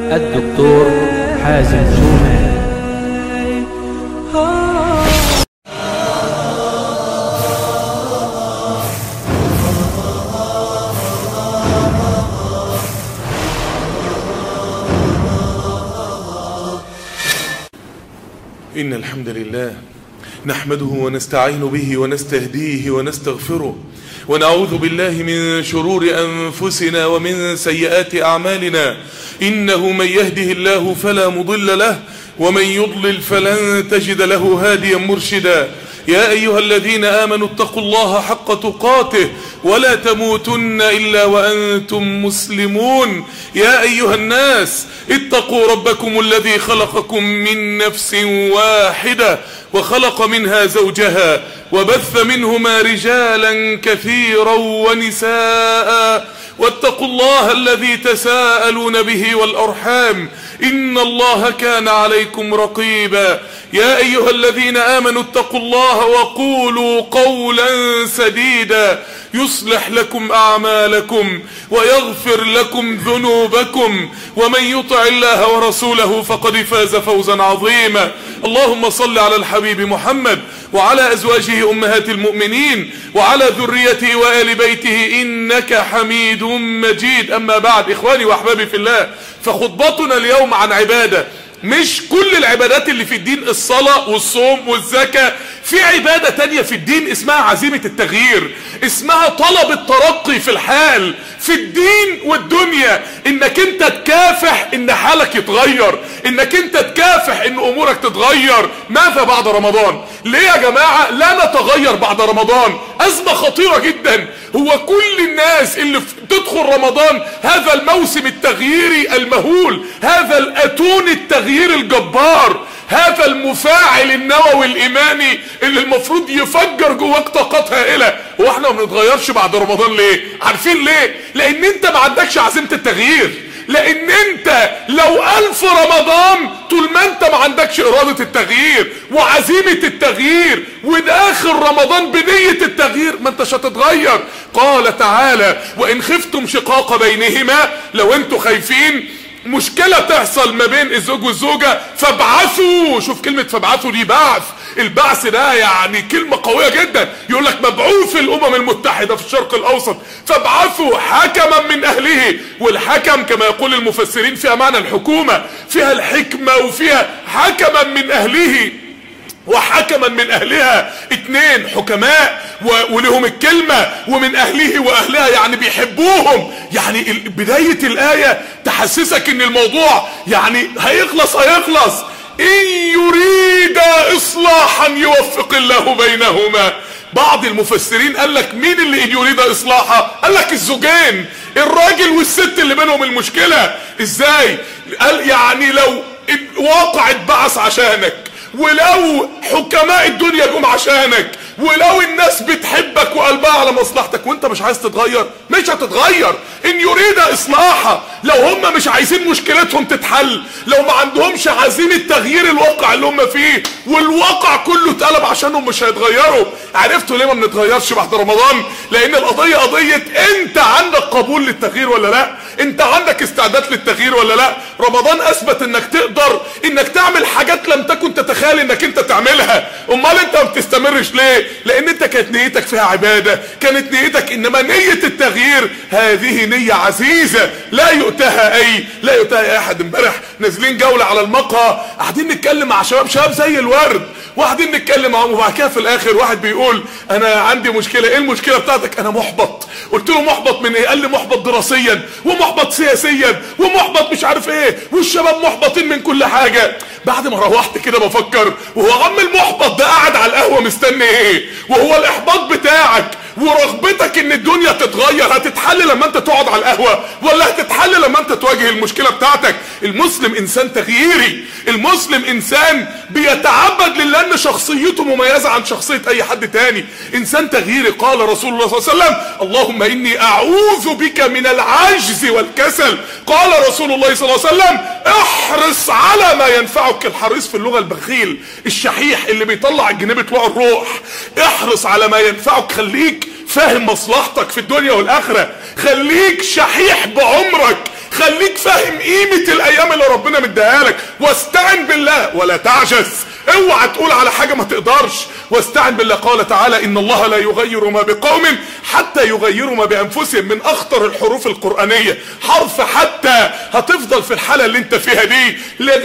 الدكتور حازم شومان. إن الحمد لله نحمده ونستعين به ونستهديه ونستغفره، ونعوذ بالله من شرور أنفسنا ومن سيئات أعمالنا. إنه من يهده الله فلا مضل له، ومن يضلل فلن تجد له هاديا مرشدا. يا أيها الذين آمنوا اتقوا الله حق تقاته ولا تموتن إلا وأنتم مسلمون. يا أيها الناس اتقوا ربكم الذي خلقكم من نفس واحدة وخلق منها زوجها وبث منهما رجالا كثيرا ونساء، واتقوا الله الذي تساءلون به والأرحام إن الله كان عليكم رقيبا. يا أيها الذين آمنوا اتقوا الله وقولوا قولا سديدا يصلح لكم أعمالكم ويغفر لكم ذنوبكم، ومن يطع الله ورسوله فقد فاز فوزا عظيما. اللهم صل على الحبيب محمد وعلى أزواجه أمهات المؤمنين وعلى ذريته وآل بيته إنك حميد مجيد. أما بعد، إخواني وأحبابي في الله، فخطبتنا اليوم عن عبادة. مش كل العبادات اللي في الدين الصلاة والصوم والزكاة، في عبادة تانية في الدين اسمها عزيمة التغيير، اسمها طلب الترقي في الحال في الدين والدنيا، انك انت تكافح ان حالك يتغير، انك انت تكافح ان امورك تتغير. ماذا بعد رمضان؟ ليه يا جماعة لا نتغير بعد رمضان؟ ازمة خطيرة جدا. هو كل الناس اللي تدخل رمضان، هذا الموسم التغييري المهول، هذا الاتون التغيير الجبار، هذا المفاعل النووي الايماني اللي المفروض يفجر جواك طاقات هائله، واحنا ما بنتغيرش بعد رمضان ليه؟ عارفين ليه؟ لان انت ما عندكش عزيمه التغيير. لان انت لو 1000 رمضان طول ما انت ما عندكش ارادة التغيير وعزيمة التغيير وداخل رمضان بنية التغيير، ما انتش هتتغير. قال تعالى: وان خفتم شقاق بينهما، لو انتوا خايفين مشكلة تحصل ما بين الزوج والزوجة فابعثوا. شوف كلمة فابعثوا دي، بعث. البعث ده يعني كلمة قوية جدا. يقول لك مبعوث الامم المتحدة في الشرق الاوسط، فابعثوا حكما من اهله. والحكم كما يقول المفسرين فيها معنى الحكومة، فيها الحكمة وفيها حكما من اهله وحكما من اهلها. 2 حكماء ولهم الكلمة، ومن اهله واهلها يعني بيحبوهم. يعني بداية الآية تحسسك ان الموضوع يعني هيخلص. ان يريد اصلاحا يوفق الله بينهما. بعض المفسرين قال لك مين اللي ان يريد اصلاحا؟ قال لك الزوجين، الراجل والست اللي بينهم المشكلة. ازاي؟ قال يعني لو واقع اتبعث عشانك، ولو حكماء الدنيا جم عشانك، ولو الناس بتحبك وقلبها على مصلحتك وانت مش عايز تتغير، مش هتتغير. ان يريد اصلاحا، لو هم مش عايزين مشكلتهم تتحل، لو ما عندهمش عزيمة تغيير الواقع اللي هم فيه، والواقع كله اتقلب عشانهم، مش هيتغيروا. عرفتوا ليه ما بنتغيرش بعد رمضان؟ لان القضية قضية انت عندك قبول للتغيير ولا لا؟ انت عندك استعداد للتغيير ولا لا؟ رمضان اثبت انك تقدر انك تعمل حاجات لم تكن تتخيل انك انت تعملها. امال انت ما بتستمرش ليه؟ لان انت كانت نيتك فيها عبادة، كانت نيتك. انما نية التغيير هذه نية عزيزة لا يؤتاها اي احد. امبارح نازلين جولة على المقهى، قاعدين نتكلم مع شباب زي الورد، وقاعدين نتكلم معاهم، وبعد كده في الاخر واحد بيقول انا عندي مشكلة. ايه المشكلة بتاعتك؟ انا محبط. قلت له محبط من ايه؟ قال لي محبط دراسيا، ومحبط سياسيا، ومحبط مش عارف ايه، والشباب محبطين من كل حاجة. بعد ما روحت كده بفكر، وهو عم المحبط ده قاعد على القهوة مستني ايه؟ وهو الاحباط بتاعك ورغبتك ان الدنيا تتغير هتتحل لما انت تقعد على القهوة، ولا هتتحل لما انت تواجه المشكلة بتاعتك؟ المسلم انسان تغييري، المسلم انسان بيتعبد لله ان شخصيته مميزة عن شخصية اي حد تاني، انسان تغييري. قال رسول الله صلى الله عليه وسلم: اللهم اني اعوذ بك من العجز والكسل. قال رسول الله صلى الله عليه وسلم: احرص على ما ينفعك. الحريص في اللغة البخيل، الشحيح اللي بيطلع الجنيه بيطلع الروح. احرص على ما ينفعك، خليك فاهم مصلحتك في الدنيا والاخرة، خليك شحيح بعمرك، خليك فاهم قيمة الايام اللي ربنا مديها لك، واستعن بالله ولا تعجز. اوعى تقول على حاجة ما تقدرش، واستعن بالله. قال تعالى ان الله لا يغير ما بقوم حتى يغيروا ما بانفسهم. من اخطر الحروف القرآنية حرف حتى. هتفضل في الحالة اللي انت فيها دي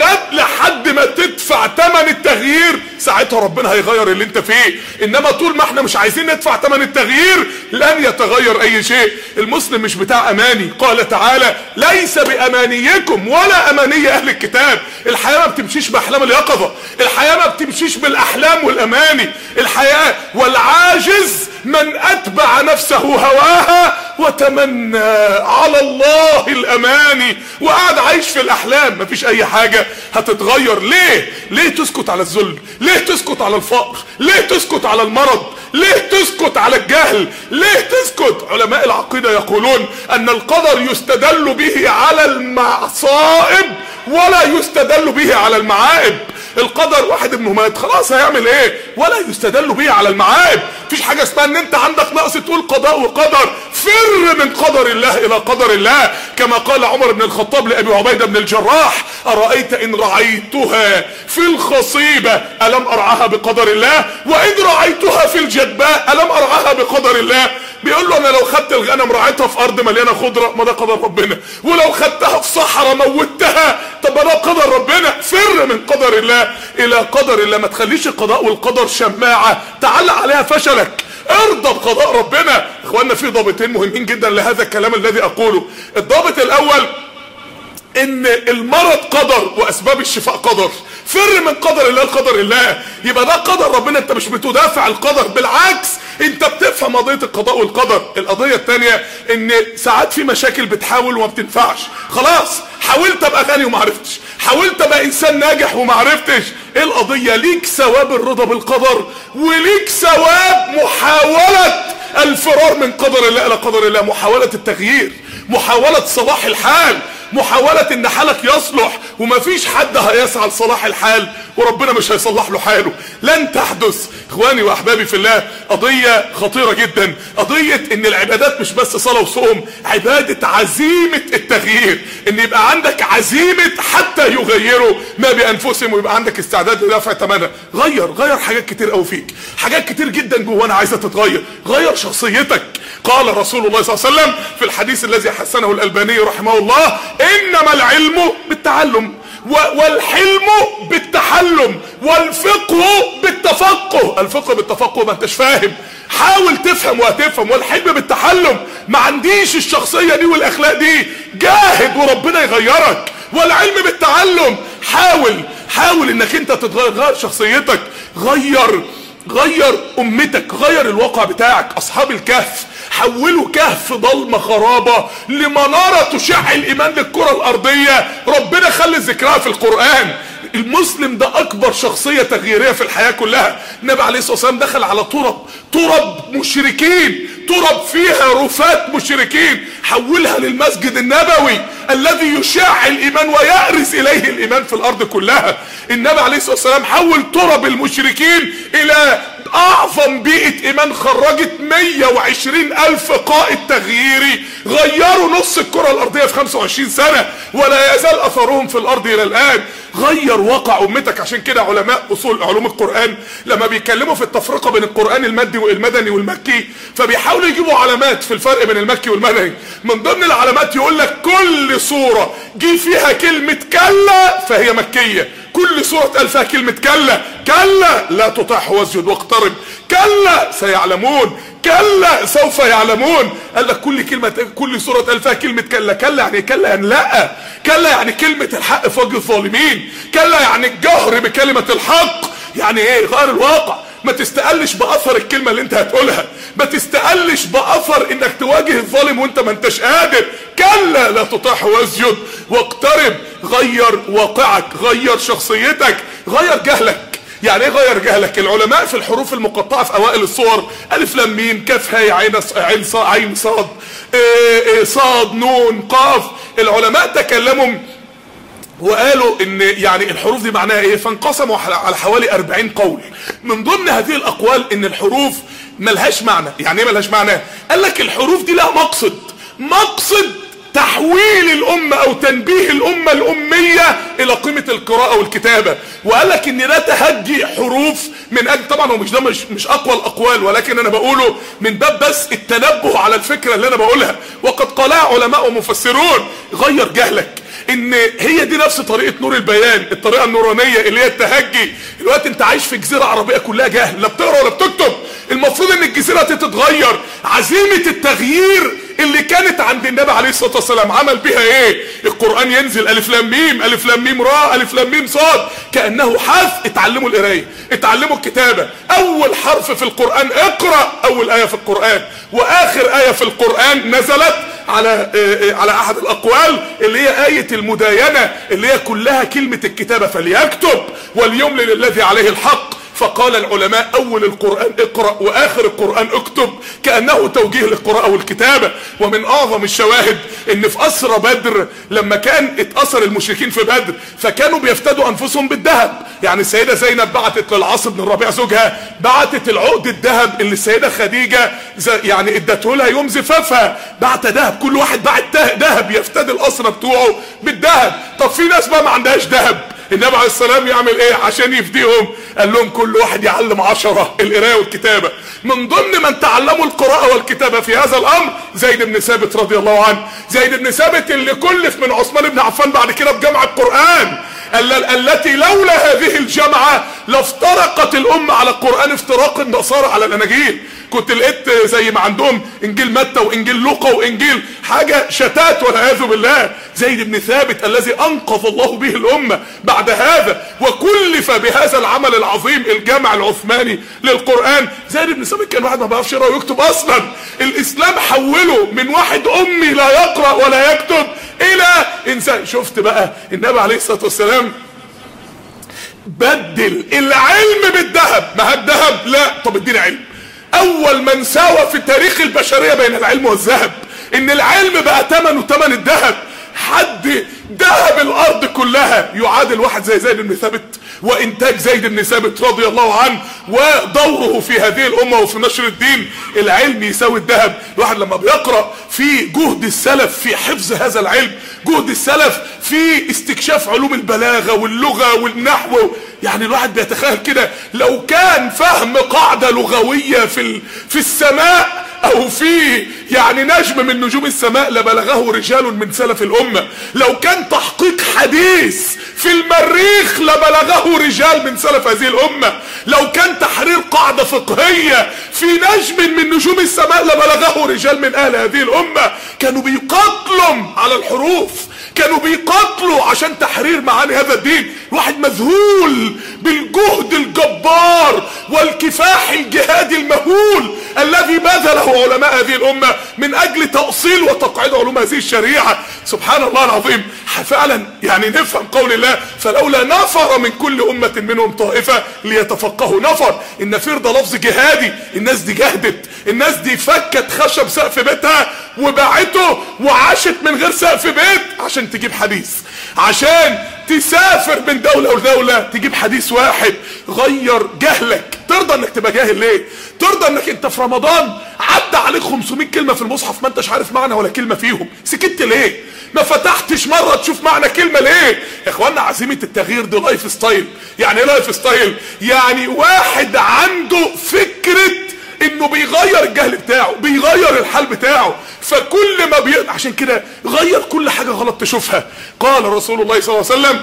لحد ما تدفع ثمن التغيير، ساعتها ربنا هيغير اللي انت فيه. انما طول ما احنا مش عايزين ندفع ثمن التغيير لن يتغير اي شيء. المسلم مش بتاع اماني. قال تعالى ليس بامانيكم ولا اماني اهل الكتاب. الحياة ما بتمشيش باحلام اليقظة، الحياة ما بتمشيش بالاحلام والاماني. الحياة والعاجز من اتبع نفسه هواها وتمنى على الله الاماني، وقعد عايش في الاحلام. مفيش اي حاجة هتتغير. ليه تسكت على الذل؟ ليه تسكت على الفقر؟ ليه تسكت على المرض؟ ليه تسكت على الجهل؟ ليه تسكت؟ علماء العقيدة يقولون ان القدر يستدل به على المصائب ولا يستدل به على المعائب. القدر واحد ابنه مات خلاص هيعمل ايه؟ ولا يستدل به على المعائب. مفيش حاجة اسمها ان انت عندك نقص تقول قضاء وقدر. فر من قدر الله الى قدر الله، كما قال عمر بن الخطاب لابي عبيدة بن الجراح ارايت ان رعيتها في الخصيبة الم ارعاها بقدر الله، وان رعيتها في الجدباء الم ارعاها بقدر الله. بيقول له انا لو خدت الغنم رعيتها في ارض مليانه خضره ما ده قدر ربنا، ولو خدتها في صحراء موتها طب ده قدر ربنا. فر من قدر الله الى قدر الله. ما تخليش القضاء والقدر شماعه تعلق عليها فشلك. ارضى بقضاء ربنا. اخواننا في ضابطين مهمين جدا لهذا الكلام الذي اقوله. الضابط الاول ان المرض قدر واسباب الشفاء قدر. فر من قدر الله لقدر الله. يبقى ده قدر ربنا، انت مش بتدافع القدر، بالعكس انت بتفهم قضية القضاء والقدر. القضية الثانية ان ساعات في مشاكل بتحاول وما بتنفعش. خلاص حاولت ابقى غني وما عرفتش، حاولت ابقى انسان ناجح وما عرفتش. ايه القضية؟ ليك ثواب الرضا بالقدر، وليك ثواب محاولة الفرار من قدر الله الى قدر الله، محاولة التغيير، محاولة صلاح الحال، محاولة ان حالك يصلح. ومفيش حد هيسعى لصلاح الحال وربنا مش هيصلح له حاله، لن تحدث. اخواني واحبابي في الله، قضية خطيرة جدا. قضية ان العبادات مش بس صلاة وصوم، عبادة عزيمة التغيير. ان يبقى عندك عزيمة حتى يغيروا ما بانفسهم، ويبقى عندك استعداد لدفع ثمنها. غير حاجات كتير قوي فيك، حاجات كتير جدا جوانا عايزة تتغير. غير شخصيتك. قال رسول الله صلى الله عليه وسلم في الحديث الذي حسنه الألباني رحمه الله انما العلم بالتعلم، والحلم بالتحلم، والفقه بالتفقه. الفقه بالتفقه ما انتش فاهم، حاول تفهم وهتفهم. والحلم بالتحلم، ما عنديش الشخصية دي والاخلاق دي، جاهد وربنا يغيرك. والعلم بالتعلم، حاول انك انت تتغير. غير شخصيتك، غير امتك، غير الواقع بتاعك. اصحاب الكهف حولوا كهف ضلمة خرابة لمنارة تشع الايمان للكرة الارضية. ربنا خلي ذكرها في القرآن. المسلم ده اكبر شخصية تغييرية في الحياة كلها. النبي عليه الصلاة والسلام دخل على ترب مشركين، ترب فيها رفات مشركين، حولها للمسجد النبوي الذي يشع الايمان ويأرز اليه الايمان في الارض كلها. النبي عليه الصلاة والسلام حول ترب المشركين الى اعظم بيئة ايمان، خرجت 120,000 قائد تغييري غيروا نص الكرة الارضية في 25 سنة، ولا يزال اثرهم في الارض الى الان. غير واقع امتك. عشان كده علماء اصول علوم القرآن لما بيتكلموا في التفرقة بين القرآن المدني والمكي، فبيحاولوا يجيبوا علامات في الفرق بين المكي والمدني. من ضمن العلامات يقول لك كل سورة جي فيها كلمة كلا فهي مكية. كل سورة قال فيها كلمة كلا لا تطعه واسجد واقترب، كلا سيعلمون، كلا سوف يعلمون. قال لك كل سورة قال فيها كلمة كلا يعني لا، كلا يعني كلمة الحق في وجه الظالمين، كلا يعني الجهر بكلمة الحق. يعني ايه؟ غير الواقع. ما تستقلش باثر الكلمة اللي انت هتقولها، ما تستقلش باثر انك تواجه الظالم وانت ما انتش قادر. كلا لا تطعه واسجد واقترب. غير واقعك، غير شخصيتك، غير جهلك. يعني ايه غير جهلك؟ العلماء في الحروف المقطعة في اوائل الصور الف لام ميم كاف هاء عين صاد صاد نون قاف، العلماء تكلموا وقالوا ان يعني الحروف دي معناها ايه، فانقسموا على حوالي 40 قول. من ضمن هذه الاقوال ان الحروف ملهاش معنى. يعني ايه ملهاش معنى؟ قال لك الحروف دي لها مقصد تحويل الامة او تنبيه الامة الامية الى قيمة القراءة والكتابة. وقال لك ان ده تهجي حروف من اجل، طبعا هو مش ده مش اقوى الاقوال، ولكن انا بقوله من باب بس التنبه على الفكرة اللي انا بقولها. وقد قالها علماء ومفسرون: غير جهلك، ان هي دي نفس طريقة نور البيان، الطريقة النورانية اللي هي التهجي. الوقت انت عايش في جزيرة عربية كلها جهل، لا بتقرأ ولا بتكتب. المفروض ان الجزيرة تتغير. عزيمة التغيير اللي كانت عند النبي عليه الصلاة والسلام عمل بها ايه؟ القرآن ينزل الف لام ميم، الف لام ميم راء، الف لام ميم صاد، كأنه حرف. اتعلموا القراية، اتعلموا الكتابة. اول حرف في القرآن اقرأ، اول آية في القرآن واخر آية في القرآن نزلت على احد الاقوال اللي هي آية المداينة، اللي هي كلها كلمة الكتابة: فليكتب وليملل الذي عليه الحق. فقال العلماء: اول القرآن اقرأ واخر القرآن اكتب، كأنه توجيه للقراءة والكتابة. ومن اعظم الشواهد ان في اسرى بدر، لما كان اتأثر المشركين في بدر فكانوا بيفتدوا انفسهم بالذهب. يعني السيدة زينب بعتت للعاص بن الربيع زوجها، بعتت العقد الذهب اللي السيدة خديجة يعني ادته لها يوم زفافها، بعت ذهب، كل واحد بعت ذهب يفتدي الاسرى بتوعه بالذهب. طب في ناس بقى ما عندهاش ذهب، النبي عليه السلام يعمل ايه عشان يفديهم؟ قال لهم كل واحد يعلم 10 القراءة والكتابة. من ضمن من تعلموا القراءة والكتابة في هذا الامر زيد بن ثابت رضي الله عنه. زيد بن ثابت اللي كلف من عثمان بن عفان بعد كده بجمع القرآن، التي لولا هذه الجامعة لافترقت الامة على القرآن افتراق النصارى على الاناجيل. كنت لقيت زي ما عندهم انجيل متى وانجيل لوقا وانجيل حاجة شتات والعياذ بالله. زيد بن ثابت الذي انقذ الله به الامة بعد هذا وكلف بهذا العمل العظيم، الجامع العثماني للقرآن. زيد بن ثابت كان واحد ما بيعرفش يقرا ويكتب اصلا. الاسلام حوله من واحد امي لا يقرأ ولا يكتب الى انسان. شفت بقى النبي عليه الصلاة والسلام بدل العلم بالذهب. ما الذهب لا، طب ادينا علم. اول من ساوى في تاريخ البشرية بين العلم والذهب، ان العلم بقى ثمنه ثمن الذهب. حد ذهب الارض كلها يعادل واحد زي زيد بن ثابت، وانتاج زيد بن ثابت رضي الله عنه ودوره في هذه الامة وفي نشر الدين. العلم يساوي الذهب. الواحد لما بيقرأ في جهد السلف في حفظ هذا العلم، جهد السلف في استكشاف علوم البلاغة واللغة والنحو، يعني الواحد بيتخيل كده لو كان فهم قاعدة لغوية في السماء او في يعني نجم من نجوم السماء لبلغه رجال من سلف الامة. لو كان تحقيق حديث في المريخ لبلغه رجال من سلف هذه الامة. لو كان تحرير قاعدة فقهية في نجم من نجوم السماء لبلغه رجال من اهل هذه الامة. كانوا بيقاتلوا على الحروف، كانوا بيقاتلوا عشان تحرير معاني هذا الدين. واحد مذهول بالجهد الجبار والكفاح الجهادي المهول الذي بذله علماء هذه الامة من اجل تأصيل وتقعيد علوم هذه الشريعة. سبحان الله العظيم. فعلا يعني نفهم قول الله: فلولا نفر من كل امة منهم طائفة ليتفقهوا. نفر، النفير ده لفظ جهادي. الناس دي جهدت، الناس دي فكت خشب سقف بيتها وباعته وعاشت من غير سقف بيت عشان تجيب حديث، عشان تسافر من دولة ودولة تجيب حديث واحد. غير جهلك. ترضى انك تبقى جاهل ليه؟ ترضى انك انت في رمضان عدى عليك 500 كلمة في المصحف ما انتش عارف معنى ولا كلمة فيهم؟ سكت ليه؟ ما فتحتش مرة تشوف معنى كلمة ليه؟ يا اخوانا عزيمة التغيير دي لايف ستايل. يعني ايه لايف ستايل؟ يعني واحد عنده فكرة انه بيغير الجهل بتاعه، بيغير الحال بتاعه. فكل ما عشان كده غير كل حاجة غلط تشوفها. قال رسول الله صلى الله عليه وسلم: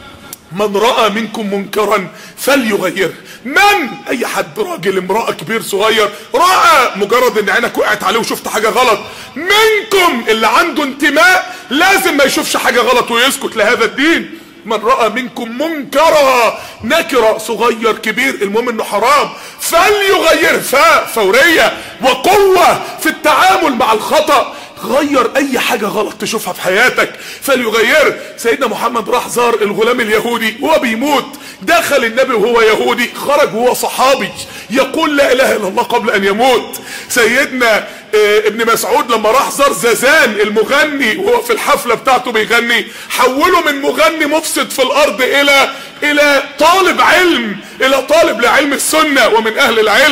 من رأى منكم منكرا فليغيره. من؟ اي حد، راجل، امرأة، كبير، صغير، رأى مجرد ان عينك وقعت عليه وشفت حاجة غلط. منكم اللي عنده انتماء لازم ما يشوفش حاجة غلط ويسكت لهذا الدين. من رأى منكم منكرا، نكرة، صغير كبير، المهم انه حرام، فليغير. فورية وقوة في التعامل مع الخطأ. غير اي حاجة غلط تشوفها في حياتك فليغير. سيدنا محمد راح زار الغلام اليهودي وهو بيموت، دخل النبي وهو يهودي، خرج وهو صحابي يقول لا اله الا الله قبل ان يموت. سيدنا ابن مسعود لما راح زار زازان المغني وهو في الحفلة بتاعته بيغني، حوله من مغني مفسد في الارض الى طالب علم، الى طالب لعلم السنة ومن اهل العلم.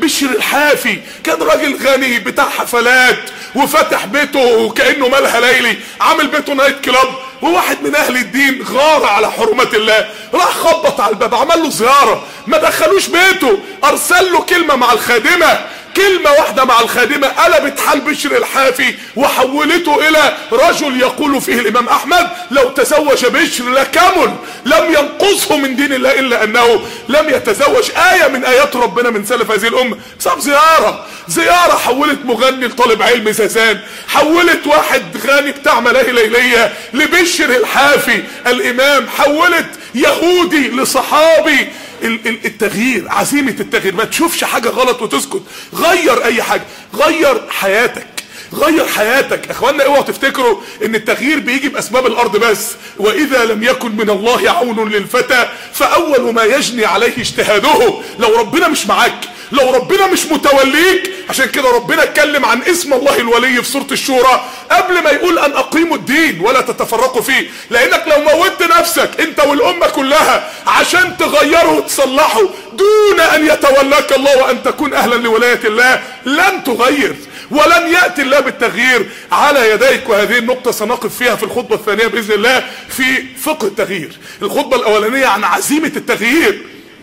بشر الحافي كان راجل غني بتاع حفلات وفتح بيته وكأنه مالها ليلي، عامل بيته نايت كلاب، وواحد من اهل الدين غار على حرمات الله، راح خبط على الباب، عمل له زيارة، ما دخلوش بيته، ارسل له كلمة مع الخادمة، كلمة واحدة مع الخادمة قلبت حال بشر الحافي وحولته الى رجل يقول فيه الامام احمد: لو تزوج بشر لكمل، لم ينقصه من دين الله الا انه لم يتزوج. آية من ايات ربنا من سلف هذه الامة. صاب زيارة حولت مغني لطالب علم زازان، حولت واحد غني بتاع ملاهي ليلية لبشر الحافي الامام، حولت يهودي لصحابي. التغيير، عزيمة التغيير، ما تشوفش حاجة غلط وتسكت، غير اي حاجة، غير حياتك، غير حياتك. اخوانا اوعوا تفتكروا ان التغيير بيجي باسباب الارض بس. واذا لم يكن من الله عون للفتى فاول ما يجني عليه اجتهاده. لو ربنا مش معاك، لو ربنا مش متوليك، عشان كده ربنا اتكلم عن اسم الله الولي في سورة الشورى قبل ما يقول ان اقيموا الدين ولا تتفرقوا فيه. لانك لو موتت نفسك انت والامة كلها عشان تغيره وتصلحه دون ان يتولاك الله وان تكون اهلا لولاية الله، لن تغير ولن يأتي الله بالتغيير على يديك. وهذه النقطة سنقف فيها في الخطبة الثانية بإذن الله في فقه التغيير. الخطبة الأولانية عن عزيمة التغيير،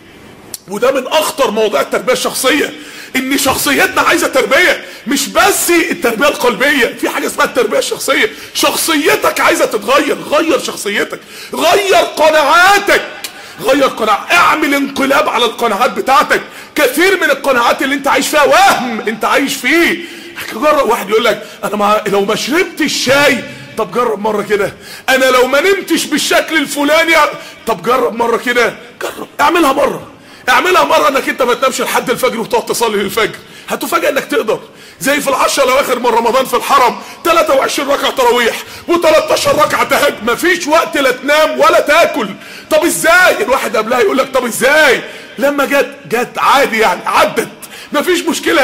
وده من أخطر مواضيع التربية الشخصية، إن شخصيتنا عايزة تربية، مش بس التربية القلبية، في حاجة اسمها التربية الشخصية. شخصيتك عايزة تتغير، غير شخصيتك، غير قناعاتك، غير قناعات، اعمل انقلاب على القناعات بتاعتك. كثير من القناعات اللي انت عايش فيها وهم انت عايش فيه. جرب، واحد يقول لك انا لو ما شربتش الشاي، طب جرب مرة كده. انا لو ما نمتش بالشكل الفلاني، طب جرب مرة كده، جرب اعملها مرة انك انت ما تنامش لحد الفجر وتقعد تصلي للفجر. هتفاجئ انك تقدر. زي في العشرة الاواخر من رمضان في الحرم 23 ركعة تراويح و13 ركعة تهجد، مفيش وقت لا تنام ولا تاكل. طب ازاي؟ الواحد قبلها يقول لك طب ازاي؟ لما جت عادي يعني، عدت، مفيش مشكلة.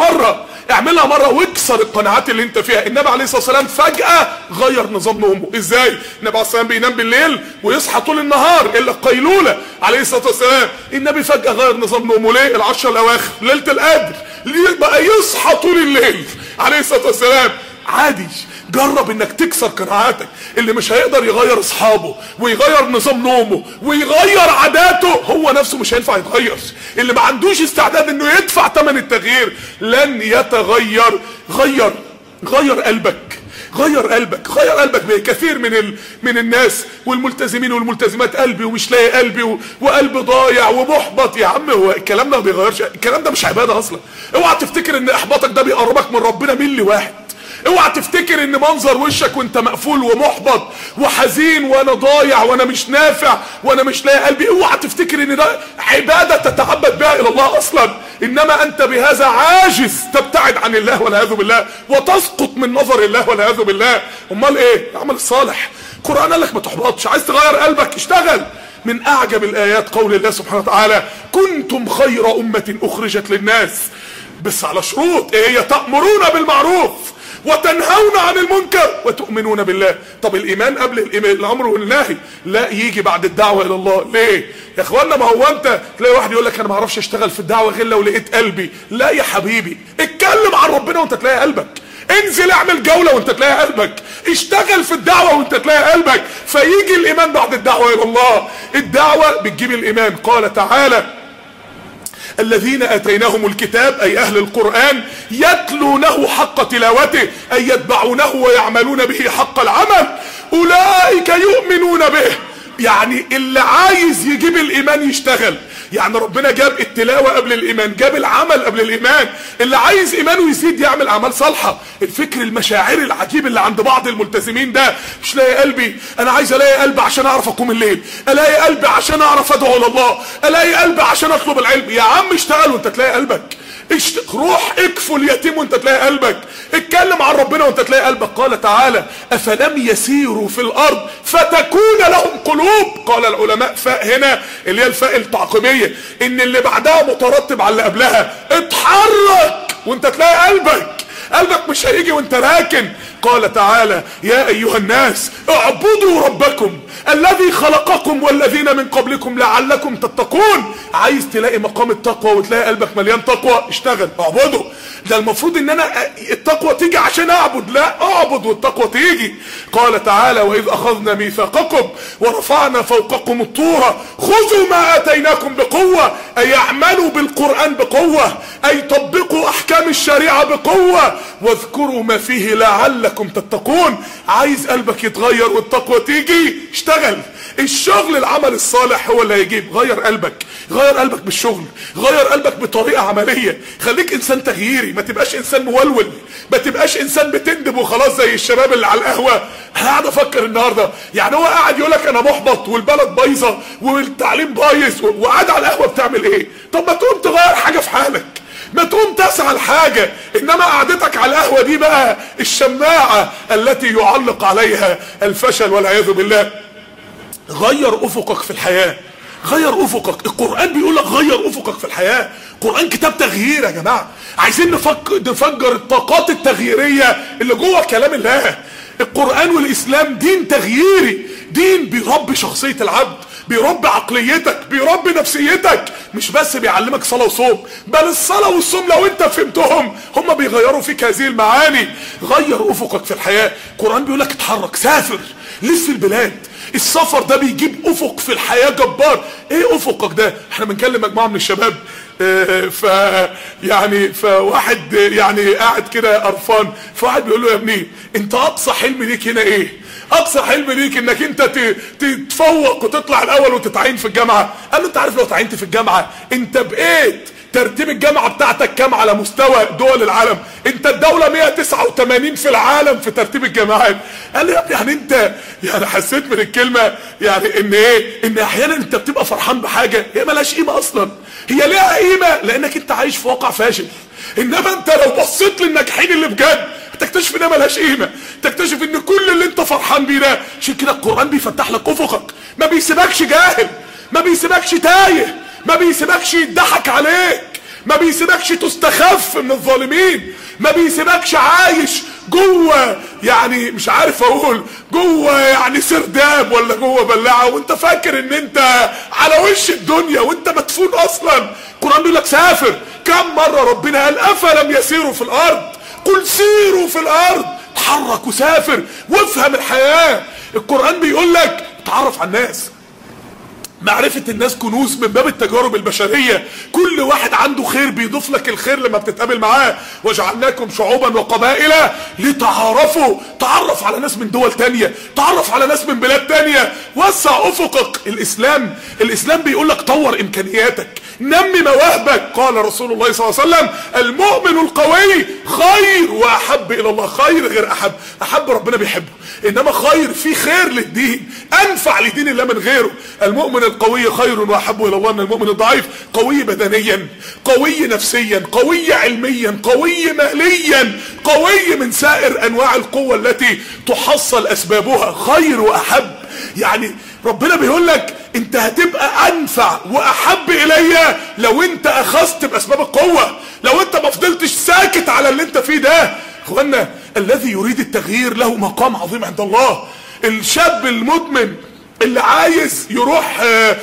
اعملها مرة واكسر القناعات اللي انت فيها. النبي عليه الصلاة والسلام فجأة غير نظام نومه. ازاي؟ النبي عليه الصلاة والسلام بينام بالليل ويصحى طول النهار الا القيلولة عليه الصلاة والسلام. النبي فجأة غير نظام نومه. ليه؟ العشرة الاواخر ليلة القدر، ليه بقى يصحى طول الليل عليه الصلاة والسلام؟ عادي. جرب انك تكسر قناعاتك. اللي مش هيقدر يغير اصحابه ويغير نظام نومه ويغير عاداته، هو نفسه مش هينفع يتغير. اللي ما عندوش استعداد انه يدفع ثمن التغيير لن يتغير. غير قلبك، غير قلبك. كثير من الناس والملتزمين والملتزمات قلبي ومش لاقي قلبي وقلب ضايع ومحبط. يا عم هو الكلام ده ما بيغيرش، الكلام ده مش عبادة اصلا. اوعى تفتكر ان احباطك ده بيقربك من ربنا ملي واحد. اوعى تفتكر ان منظر وشك وانت مقفول ومحبط وحزين وانا ضايع وانا مش نافع وانا مش لاقي قلبي، اوعى تفتكر ان ده عبادة تتعبد بها الى الله اصلا. انما انت بهذا عاجز تبتعد عن الله والعياذ بالله وتسقط من نظر الله والعياذ بالله. امال ايه؟ العمل الصالح. القرآن قال لك ما تحبطش. عايز تغير قلبك؟ اشتغل. من اعجب الايات قول الله سبحانه وتعالى: كنتم خير امة اخرجت للناس، بس على شروط. ايه هي؟ تأمرون بالمعروف وتنهون عن المنكر وتؤمنون بالله. طب الايمان قبل الامر والنهي، لا يجي بعد الدعوه الى الله. ليه يا اخوانا؟ ما هو انت تلاقي واحد يقول لك انا ما اعرفش اشتغل في الدعوه غير لو لقيت قلبي. لا يا حبيبي، اتكلم عن ربنا وانت تلاقي قلبك. انزل اعمل جوله وانت تلاقي قلبك. اشتغل في الدعوه وانت تلاقي قلبك. فيجي الايمان بعد الدعوه الى الله. الدعوه بتجيب الايمان. قال تعالى: الذين اتيناهم الكتاب، اي اهل القرآن، يتلونه حق تلاوته، اي يتبعونه ويعملون به حق العمل، اولئك يؤمنون به. يعني اللي عايز يجيب الايمان يشتغل. يعني ربنا جاب التلاوة قبل الايمان، جاب العمل قبل الايمان. اللي عايز ايمانه يزيد يعمل اعمال صالحة. الفكر المشاعري العجيب اللي عند بعض الملتزمين ده، مش لاقي قلبي، انا عايز الاقي قلبي عشان اعرف اقوم الليل، الاقي قلبي عشان اعرف ادعو لله، الاقي قلبي عشان اطلب العلم. يا عم اشتغل وانت تلاقي قلبك. روح اكفل يتيم وانت تلاقي قلبك. اتكلم عن ربنا وانت تلاقي قلبك. قال تعالى: افلم يسيروا في الارض فتكون لهم قلوب. قال العلماء فاء هنا اللي هي الفاء التعقيبية، ان اللي بعدها مترتب على اللي قبلها. اتحرك وانت تلاقي قلبك. قلبك مش هيجي وانت راكن. قال تعالى يا ايها الناس اعبدوا ربكم الذي خلقكم والذين من قبلكم لعلكم تتقون. عايز تلاقي مقام التقوى وتلاقي قلبك مليان تقوى، اشتغل اعبده. ده المفروض ان انا التقوى تيجي عشان اعبد، لا اعبد والتقوى تيجي. قال تعالى واذ اخذنا ميثاقكم ورفعنا فوقكم الطور خذوا ما اتيناكم بقوة، اي اعملوا بالقرآن بقوة، اي طبقوا احكام الشريعة بقوة، واذكروا ما فيه لعلكم تتقون. عايز قلبك يتغير والتقوى تيجي، اشتغل. الشغل العمل الصالح هو اللي هيجيب. غير قلبك، غير قلبك بالشغل، غير قلبك بطريقة عملية. خليك انسان تغييري، ما تبقاش انسان مولول، ما تبقاش انسان بتندب وخلاص زي الشباب اللي على القهوة. انا قاعد افكر النهارده، يعني هو قاعد يقول لك انا محبط والبلد بايظه والتعليم بايظ، وقاعد على القهوة بتعمل ايه؟ طب ما تقوم تغير حاجة في حالك، ما تقوم تسعى لحاجة. انما قعدتك على القهوة دي بقى الشماعة التي يعلق عليها الفشل والعياذ بالله. غير افقك في الحياة، غير افقك. القرآن بيقول لك غير افقك في الحياة. القرآن كتاب تغيير يا جماعة. عايزين نفجر الطاقات التغييرية اللي جوه كلام الله. القرآن والاسلام دين تغييري، دين بيربي شخصية العبد، بيربي عقليتك، بيربي نفسيتك. مش بس بيعلمك صلاة وصوم، بل الصلاة والصوم لو انت فهمتهم هم بيغيروا فيك هذه المعاني. غير افقك في الحياة. القرآن بيقولك اتحرك، سافر، لف البلاد. السفر ده بيجيب افق في الحياة جبار. ايه افقك ده؟ احنا بنكلم مجموعة من الشباب فواحد يعني قاعد كده قرفان، فواحد بيقول له يا ابني انت اقصى حلم ليك هنا ايه؟ اقصى حلم ليك انك انت تتفوق وتطلع الاول وتتعين في الجامعة. قال له انت عارف لو تعينت في الجامعة انت بقيت ترتيب الجامعة بتاعتك كام على مستوى دول العالم؟ انت الدولة 189 في العالم في ترتيب الجامعات. قال لي يعني انت يعني حسيت من الكلمة يعني ان ايه؟ ان احيانا انت بتبقى فرحان بحاجة هي ملهاش قيمة اصلا. هي ليها قيمة لانك انت عايش في واقع فاشل. انما انت لو بصيت للناجحين اللي بجد تكتشف انها ملهاش قيمة، تكتشف ان كل اللي انت فرحان بيه ده. عشان كده القرآن بيفتح لك افقك، ما بيسيبكش جاهل، ما بيسيبكش تايه، ما بيسيبكش يضحك عليك، ما بيسيبكش تستخف من الظالمين، ما بيسيبكش عايش جوه يعني مش عارف اقول جوه يعني سرداب ولا جوه بلاعه وانت فاكر ان انت على وش الدنيا وانت مدفون اصلا. القرآن بيقول لك سافر. كم مرة ربنا قال افلم يسيروا في الارض؟ قل سيروا في الارض. اتحرك وسافر وافهم الحياة. القرآن بيقول لك اتعرف على الناس. معرفة الناس كنوز من باب التجارب البشرية. كل واحد عنده خير بيضيف لك الخير لما بتتقابل معاه. وجعلناكم شعوبا وقبائل لتعارفوا. تعرف على ناس من دول تانية، تعرف على ناس من بلاد تانية، وسع افقك. الاسلام بيقول لك طور امكانياتك، نمي مواهبك. قال رسول الله صلى الله عليه وسلم المؤمن القوي خير واحب الى الله. خير غير احب، احب ربنا بيحبه، انما خير في خير للدين، انفع لدين الله من غيره. المؤمن القوي خير واحب الى الله من المؤمن الضعيف. قوي بدنيا، قوي نفسيا، قوي علميا، قوي ماليا، قوي من سائر انواع القوة التي تحصل اسبابها. خير واحب. يعني ربنا بيقول لك انت هتبقى انفع واحب الي لو انت اخذت باسباب القوة، لو انت ما فضلتش ساكت على اللي انت فيه ده. اخوانا الذي يريد التغيير له مقام عظيم عند الله. الشاب المدمن اللي عايز يروح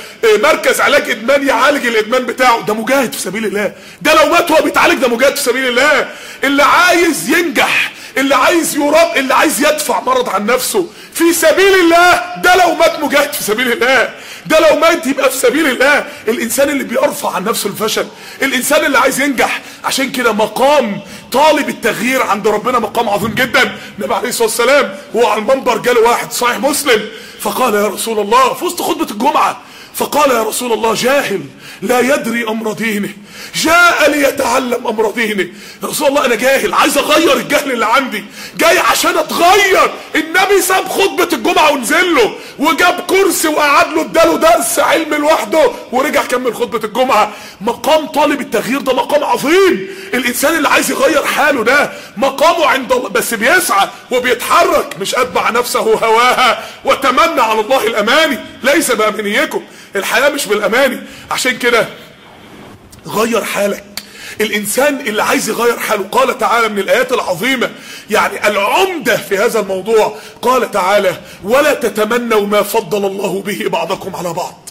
مركز علاج ادمان يعالج الادمان بتاعه، ده مجاهد في سبيل الله. ده لو مات وهو بيتعالج ده مجاهد في سبيل الله. اللي عايز ينجح، اللي عايز يراب، اللي عايز يدفع مرض عن نفسه في سبيل الله، ده لو مات مجاهد في سبيل الله. ده لو مات يبقى في سبيل الله. الانسان اللي بيرفع عن نفسه الفشل، الانسان اللي عايز ينجح. عشان كده مقام طالب التغيير عند ربنا مقام عظيم جدا. النبي عليه الصلاة والسلام هو على المنبر جاله واحد صحيح مسلم فقال يا رسول الله في وسط خطبة الجمعة، فقال يا رسول الله جاهل لا يدري امر دينه جاء ليتعلم امر دينه. يا رسول الله انا جاهل عايز اغير الجهل اللي عندي، جاي عشان اتغير. النبي ساب خطبة الجمعة ونزل له وجاب كرسي وقعد له اداله درس علم لوحده ورجع كمل خطبة الجمعة. مقام طالب التغيير ده مقام عظيم. الانسان اللي عايز يغير حاله ده مقامه عند الله، بس بيسعى وبيتحرك، مش اتبع نفسه هواها وتمنى على الله الاماني. ليس بامانيكم، الحياة مش بالاماني. عشان كده غير حالك. الانسان اللي عايز يغير حاله. قال تعالى من الايات العظيمة يعني العمدة في هذا الموضوع، قال تعالى ولا تتمنوا ما فضل الله به بعضكم على بعض.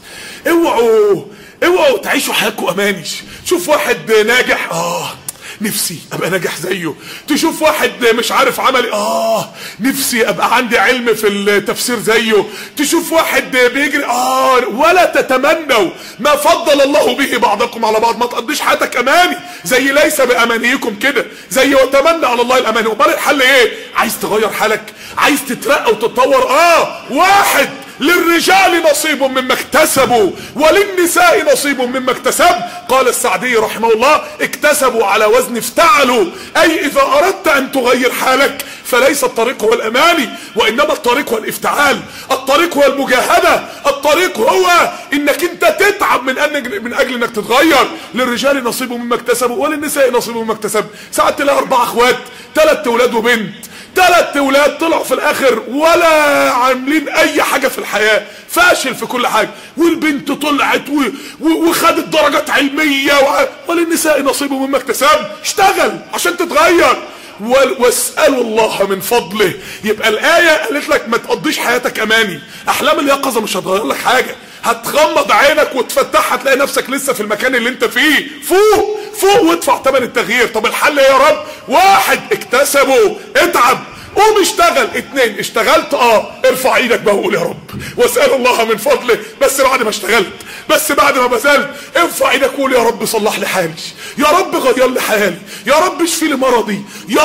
اوعوا تعيشوا حياتكم اماني. شوف واحد ناجح، نفسي ابقى ناجح زيه. تشوف واحد مش عارف عمل، نفسي ابقى عندي علم في التفسير زيه. تشوف واحد بيجري، ولا تتمنوا ما فضل الله به بعضكم على بعض. ما تقضيش حياتك اماني زي ليس بامانيكم كده، زي وتمنى على الله الاماني. امال الحل ايه؟ عايز تغير حالك، عايز تترقى وتتطور، واحد للرجال نصيب مما اكتسبوا وللنساء نصيب مما اكتسب. قال السعدي رحمه الله اكتسبوا على وزن افتعلوا، اي اذا اردت ان تغير حالك فليس الطريق هو الاماني، وانما الطريق هو الافتعال، الطريق هو المجاهدة، الطريق هو انك انت تتعب من اجل انك تتغير. للرجال نصيب مما اكتسبوا وللنساء نصيب مما اكتسب. ساعات تلاقي 4 اخوات، 3 اولاد وبنت، 3 اولاد طلعوا في الاخر ولا عاملين اي حاجة في الحياة، فاشل في كل حاجة. والبنت طلعت وخدت درجات علمية وللنساء نصيب مما اكتسب. اشتغل عشان تتغير واسألوا الله من فضله. يبقى الآية قالت لك ما تقضيش حياتك اماني. احلام اليقظة مش هتغير لك حاجة، هتغمض عينك وتفتحها تلاقي نفسك لسه في المكان اللي انت فيه. فوق وادفع ثمن التغيير. طب الحل ايه يا رب؟ 1 اكتسبوا، اتعب، قوم اشتغل. 2 اشتغلت، ارفع ايدك بقى وقول يا رب واسأل الله من فضله. بس بعد ما اشتغلت، بس بعد ما بذلت، ارفع ايدك وقول يا رب صلح لي حالي، يا رب غير لي حالي، يا رب اشفي لي مرضي، يا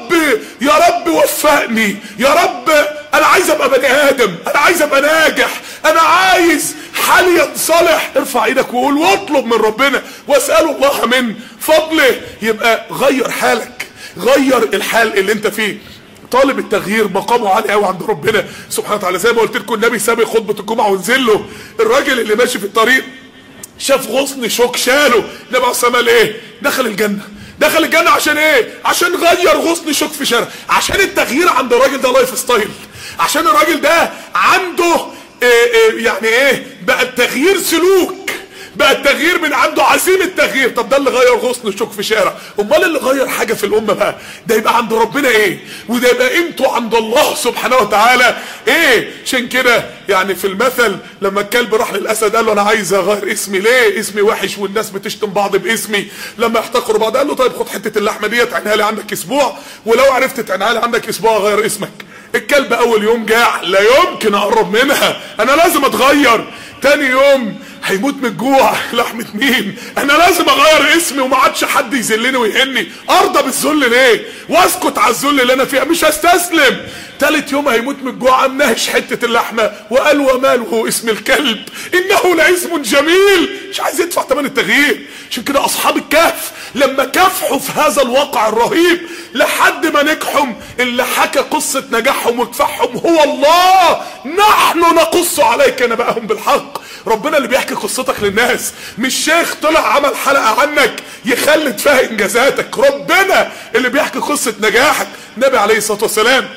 رب وفقني، يا رب انا عايز ابقى بني ادم، انا عايز ابقى ناجح، انا عايز حالي يتصلح. ارفع ايدك وقول واطلب من ربنا واسأل الله من فضله. يبقى غير حالك، غير الحال اللي انت فيه. طالب التغيير مقامه عالي قوي عند ربنا سبحانه وتعالى. زي ما قلت لكم النبي سابق خطبة الجمعة ونزل له الراجل اللي ماشي في الطريق شاف غصن شوك شاله. النبي عليه الصلاة والسلام ايه؟ دخل الجنة عشان ايه؟ عشان غير غصن شوك في شارع. عشان التغيير عند الراجل ده لايف ستايل، عشان الراجل ده عنده يعني ايه؟ بقى التغيير سلوك، بقى التغيير من عنده عزيمة التغيير. طب ده اللي غير غصن شوك في شارع، امال اللي غير حاجة في الامة بقى ده يبقى عند ربنا ايه؟ وده يبقى قيمته عند الله سبحانه وتعالى ايه؟ عشان كده يعني في المثل لما الكلب راح للاسد قال له انا عايز اغير اسمي، ليه؟ اسمي وحش والناس بتشتم بعض باسمي لما يحتقروا بعض. قال له طيب خد حتة اللحمة دي تعينها لي عندك اسبوع، ولو عرفت تعينها لي عندك اسبوع اغير اسمك. الكلب اول يوم جاع لا يمكن اقرب منها، انا لازم اتغير. تاني يوم هيموت من الجوع، لحمة مين؟ انا لازم اغير اسمي وما عادش حد يذلني ويهني. ارضى بالذل ليه؟ واسكت على الذل اللي انا فيها، مش هستسلم. تالت يوم هيموت من الجوع، قام ناهش حتة اللحمة وقال وماله اسم الكلب انه لاسم جميل. مش عايز يدفع ثمن التغيير. عشان كده اصحاب الكهف لما كافحوا في هذا الواقع الرهيب لحد ما نجحوا، اللي حكى قصة نجاحهم وكفاحهم هو الله. نحن نقص عليك نبأهم بالحق. ربنا اللي بيحكي قصتك للناس، مش شيخ طلع عمل حلقة عنك يخلد فيها انجازاتك. ربنا اللي بيحكي قصة نجاحك. النبي عليه الصلاة والسلام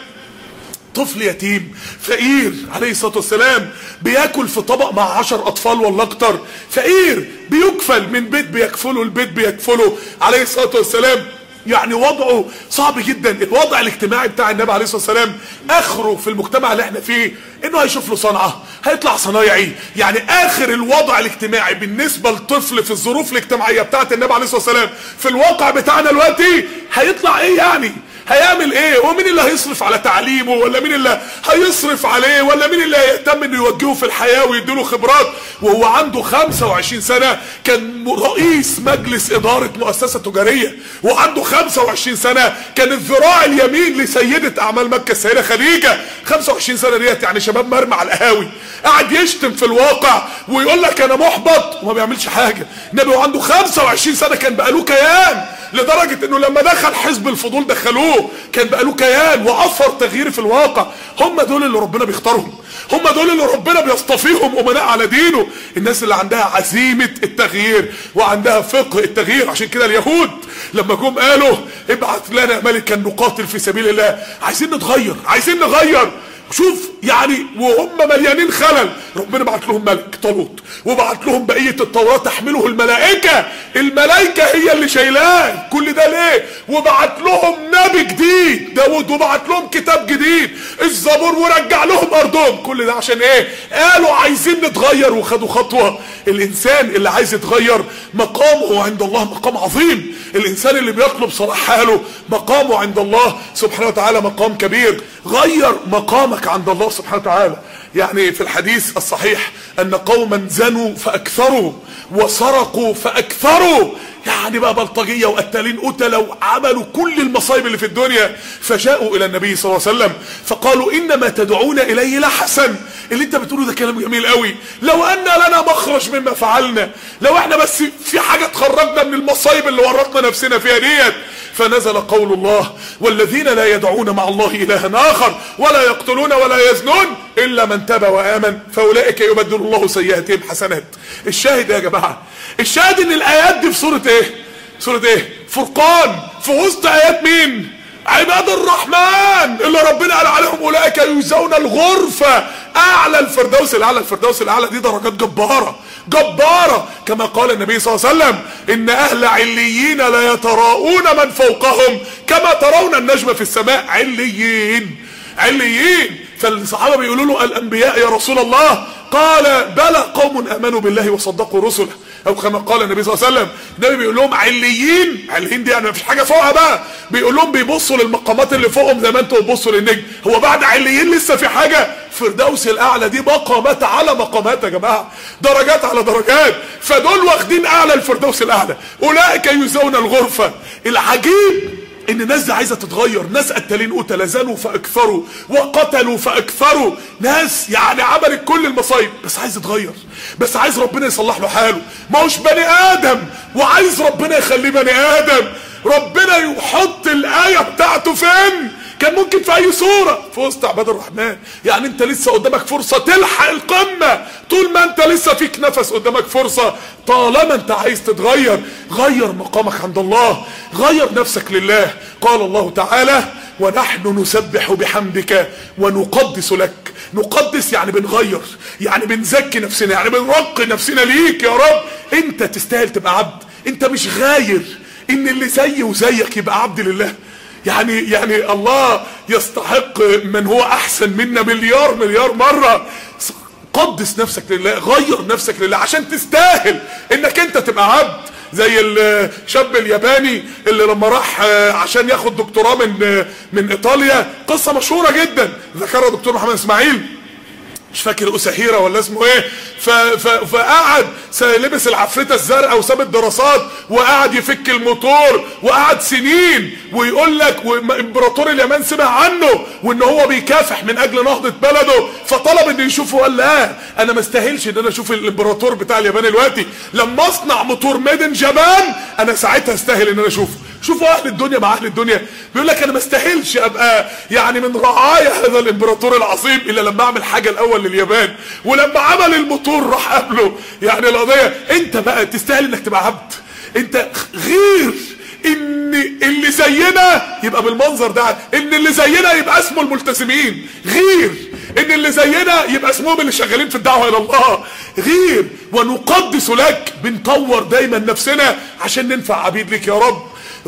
طفل يتيم فقير عليه الصلاة والسلام بياكل في طبق مع 10 اطفال ولا اكتر، فقير بيكفل من بيت بيكفله البيت بيكفله عليه الصلاة والسلام. يعني وضعه صعب جدا. الوضع الاجتماعي بتاع النبي عليه الصلاة والسلام اخره في المجتمع اللي احنا فيه انه هيشوف له صنعة، هيطلع صنايعي. يعني اخر الوضع الاجتماعي بالنسبة لطفل في الظروف الاجتماعية بتاعت النبي عليه الصلاة والسلام في الواقع بتاعنا دلوقتي هيطلع ايه؟ يعني هيعمل ايه؟ ومين اللي هيصرف على تعليمه؟ ولا مين اللي هيصرف عليه؟ ولا مين اللي هيهتم انه يوجهه في الحياة ويديله خبرات وهو عنده 25 سنة كان رئيس مجلس ادارة مؤسسة تجارية، وعنده 25 سنة كان الذراع اليمين لسيدة اعمال مكة السيدة خديجة. 25 سنة ديت يعني شباب مرمى على القهاوي قاعد يشتم في الواقع ويقول لك انا محبط وما بيعملش حاجة. النبي وعنده 25 سنة كان بقى له كيان، لدرجة انه لما دخل حزب الفضول دخلوه كان بقى له كيان واثر تغيير في الواقع. هم دول اللي ربنا بيختارهم، هم دول اللي ربنا بيصطفيهم امناء على دينه. الناس اللي عندها عزيمة التغيير وعندها فقه التغيير. عشان كده اليهود لما جم قالوا ابعث لنا ملكا نقاتل في سبيل الله، عايزين نتغير، عايزين نغير. شوف يعني وهم مليانين خلل، ربنا بعت لهم ملك طالوت وبعت لهم بقيه التوراه تحمله الملائكه هي اللي شايلاه. كل ده ليه؟ وبعت لهم نبي جديد داود، وبعت لهم كتاب جديد الزبور، ورجع لهم ارضهم. كل ده عشان ايه؟ قالوا عايزين نتغير وخدوا خطوه. الانسان اللي عايز يتغير مقامه عند الله مقام عظيم. الانسان اللي بيطلب صلاح حاله مقامه عند الله سبحانه وتعالى مقام كبير. غير مقامك عند الله سبحانه وتعالى. يعني في الحديث الصحيح ان قوما زنوا فاكثروا وسرقوا فاكثروا، يعني بقى بلطجيه وقتالين قتله وعملوا كل المصايب اللي في الدنيا، فجاءوا الى النبي صلى الله عليه وسلم فقالوا انما تدعون اليه لحسن، اللي انت بتقوله ده كلام جميل قوي، لو ان لنا مخرج مما فعلنا، لو احنا بس في حاجه تخرجنا من المصايب اللي ورطنا نفسنا فيها ديت. فنزل قول الله والذين لا يدعون مع الله الها اخر ولا يقتلون ولا يزنون الا من تاب وامن فاولئك يبدل الله سيئاتهم حسنات. الشاهد يا جماعه، الشاهد ان الايات دي في سوره ايه؟ سوره ايه؟ فرقان. في وسط ايات مين؟ عباد الرحمن اللي ربنا قال عليهم اولئك يجزون الغرفه اعلى الفردوس الاعلى. الفردوس الاعلى دي درجات جباره جباره، كما قال النبي صلى الله عليه وسلم ان اهل عليين لا يتراءون من فوقهم كما ترون النجم في السماء. عليين. فالصحابه بيقولوا له الانبياء يا رسول الله؟ قال بلى قوم امنوا بالله وصدقوا رسله، او كما قال النبي صلى الله عليه وسلم. النبي بيقول لهم عليين دي يعني مفيش حاجه فوقها بقى، بيقول لهم بيبصوا للمقامات اللي فوقهم زي ما انتوا بتبصوا للنجم. هو بعد عليين لسه في حاجه؟ فردوس الاعلى دي مقامات على مقامات يا جماعه، درجات على درجات، فدول واخدين اعلى الفردوس الاعلى. اولئك يجزون الغرفه. العجيب ان الناس دي عايزه تتغير، ناس قتالين قتله زنوا فاكثروا وقتلوا فاكثروا، ناس يعني عملت كل المصايب بس عايز يتغير، بس عايز ربنا يصلح له حاله. ما هوش بني ادم وعايز ربنا يخليه بني ادم. ربنا يحط الايه بتاعته فين؟ كان ممكن في اي صورة في وسط عباد الرحمن. يعني انت لسه قدامك فرصة تلحق القمة، طول ما انت لسه فيك نفس قدامك فرصة. طالما انت عايز تتغير، غير مقامك عند الله، غير نفسك لله. قال الله تعالى ونحن نسبح بحمدك ونقدس لك. نقدس يعني بنغير، يعني بنزكي نفسنا، يعني بنرقي نفسنا ليك يا رب. انت تستاهل تبقى عبد، انت مش غاير ان اللي زي وزيك يبقى عبد لله. يعني الله يستحق من هو احسن منا مليار مرة. قدس نفسك لله، غير نفسك لله عشان تستاهل انك انت تبقى عبد. زي الشاب الياباني اللي لما راح عشان ياخد دكتوراه من ايطاليا، قصة مشهورة جدا ذكرها دكتور محمد اسماعيل، مش فاكر اساهيرا ولا اسمه ايه. فقعد لبس العفريته الزرقاء وساب الدراسات وقعد يفك الموتور وقعد سنين، ويقول لك امبراطور اليابان سمع عنه وان هو بيكافح من اجل نهضه بلده، فطلب ان يشوفه. قال لا انا ما استاهلش ان انا اشوف الامبراطور بتاع اليابان دلوقتي، لما اصنع موتور ميد ان جابان انا ساعتها استاهل ان انا اشوفه. شوفوا اهل الدنيا مع اهل الدنيا، بيقول لك انا ما استاهلش ابقى يعني من رعايا هذا الامبراطور العظيم الا لما اعمل حاجه الاول لليابان، ولما عمل الموتور راح قبله. يعني القضيه انت بقى تستاهل انك تبقى عبد. انت غير ان اللي زينا يبقى بالمنظر ده، ان اللي زينا يبقى اسمه الملتزمين، غير ان اللي زينا يبقى اسمهم اللي شغالين في الدعوه الى الله، غير. ونقدس لك، بنطور دايما نفسنا عشان ننفع عبيد لك يا رب.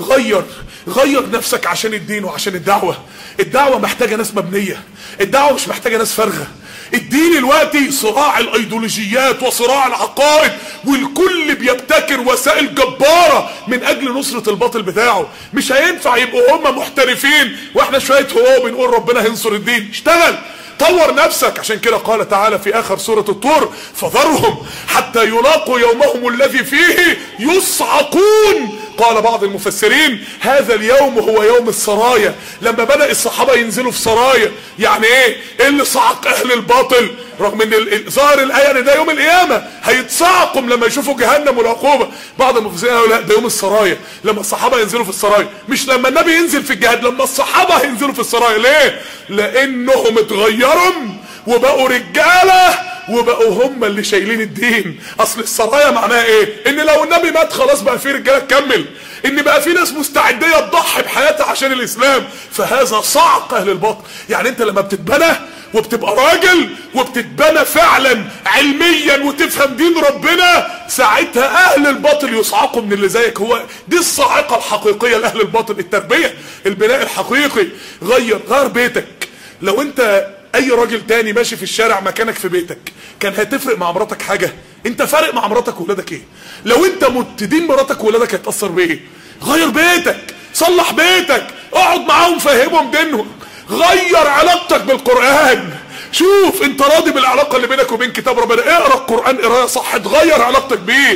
غير نفسك عشان الدين وعشان الدعوة. الدعوة محتاجة ناس مبنية، الدعوة مش محتاجة ناس فارغة. الدين دلوقتي صراع الايديولوجيات وصراع العقائد، والكل بيبتكر وسائل جبارة من اجل نصرة الباطل بتاعه. مش هينفع يبقوا هم محترفين واحنا شوية هو بنقول ربنا هينصر الدين. اشتغل، طور نفسك. عشان كده قال تعالى في اخر سورة الطور فذرهم حتى يلاقوا يومهم الذي فيه يصعقون. قال بعض المفسرين هذا اليوم هو يوم السرايا، لما بدأ الصحابة ينزلوا في سرايا. يعني ايه اللي صعق اهل الباطل؟ رغم ان ظاهر الايه ان ده يوم القيامه هيتصعقوا لما يشوفوا جهنم والعقوبه. بعض المفسرين قالوا لا ده يوم السرايا، لما الصحابه ينزلوا في السرايا، مش لما النبي ينزل في الجهاد، لما الصحابه هينزلوا في السرايا. ليه؟ لانهم اتغيروا وبقوا رجاله وبقوا هم اللي شايلين الدين. اصل السرايا معناها ايه؟ ان لو النبي مات خلاص بقى في رجاله تكمل، ان بقى في ناس مستعديه تضحي بحياتها عشان الاسلام. فهذا صعق اهل الباطل. يعني انت لما بتتبنى وبتبقى راجل وبتتبنى فعلا علميا وتفهم دين ربنا، ساعتها اهل الباطل يصعقوا من اللي زيك. هو دي الصاعقة الحقيقية لاهل الباطل، التربية، البناء الحقيقي. غير بيتك. لو انت اي راجل تاني ماشي في الشارع مكانك في بيتك، كان هتفرق مع مراتك حاجة؟ انت فارق مع مراتك وولادك ايه؟ لو انت دين مراتك وولادك هيتأثر بايه؟ غير بيتك، صلح بيتك، اقعد معاهم فهمهم دينهم، غير علاقتك بالقرآن. شوف انت راضي بالعلاقة اللي بينك وبين كتاب ربنا، اقرأ القرآن قراءة صح، تغير علاقتك بيه.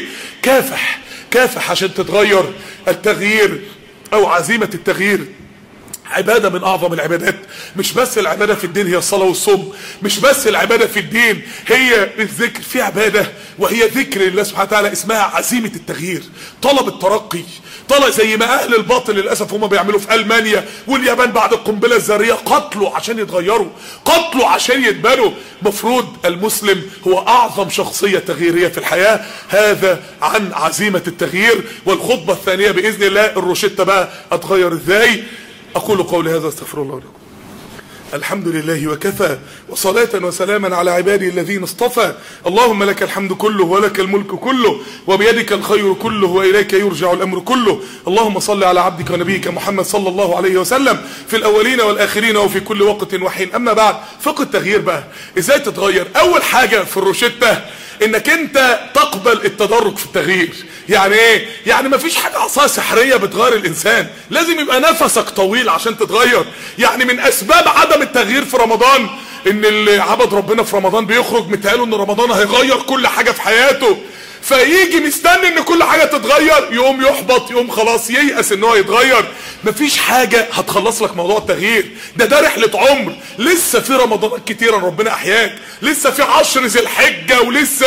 كافح عشان تتغير. التغيير او عزيمة التغيير عبادة من اعظم العبادات. مش بس العبادة في الدين هي الصلاة والصوم، مش بس العبادة في الدين هي الذكر، في عبادة وهي ذكر الله سبحانه وتعالى اسمها عزيمة التغيير، طلب الترقي. طلع زي ما اهل الباطل للاسف هم بيعملوا في المانيا واليابان بعد القنبله الذريه، قتلوا عشان يتغيروا، قتلوا عشان يتبنوا. مفروض المسلم هو اعظم شخصيه تغييريه في الحياه. هذا عن عزيمه التغيير. والخطبه الثانيه باذن الله الروشته بقى اتغير ازاي. اقول قولي هذا استغفر الله لكم. الحمد لله وكفى، وصلاة وسلاما على عبادي الذين اصطفى. اللهم لك الحمد كله ولك الملك كله وبيدك الخير كله وإليك يرجع الأمر كله. اللهم صل على عبدك ونبيك محمد صلى الله عليه وسلم في الأولين والآخرين وفي كل وقت وحين. أما بعد، فقه التغيير بقى ازاي تتغير. أول حاجة في الروشتة انك انت تقبل التدرج في التغيير. يعني ايه؟ يعني مفيش حاجة عصاية سحرية بتغير الانسان، لازم يبقى نفسك طويل عشان تتغير. يعني من اسباب عدم التغيير في رمضان ان اللي عبد ربنا في رمضان بيخرج متهيأله ان رمضان هيغير كل حاجة في حياته، فيجي مستني ان كل حاجة تتغير، يقوم يحبط، يقوم خلاص ييأس ان هو يتغير. مفيش حاجة هتخلص لك موضوع التغيير ده رحلة عمر. لسه في رمضانات كتيرة ربنا احياك، لسه في 10 ذي الحجة،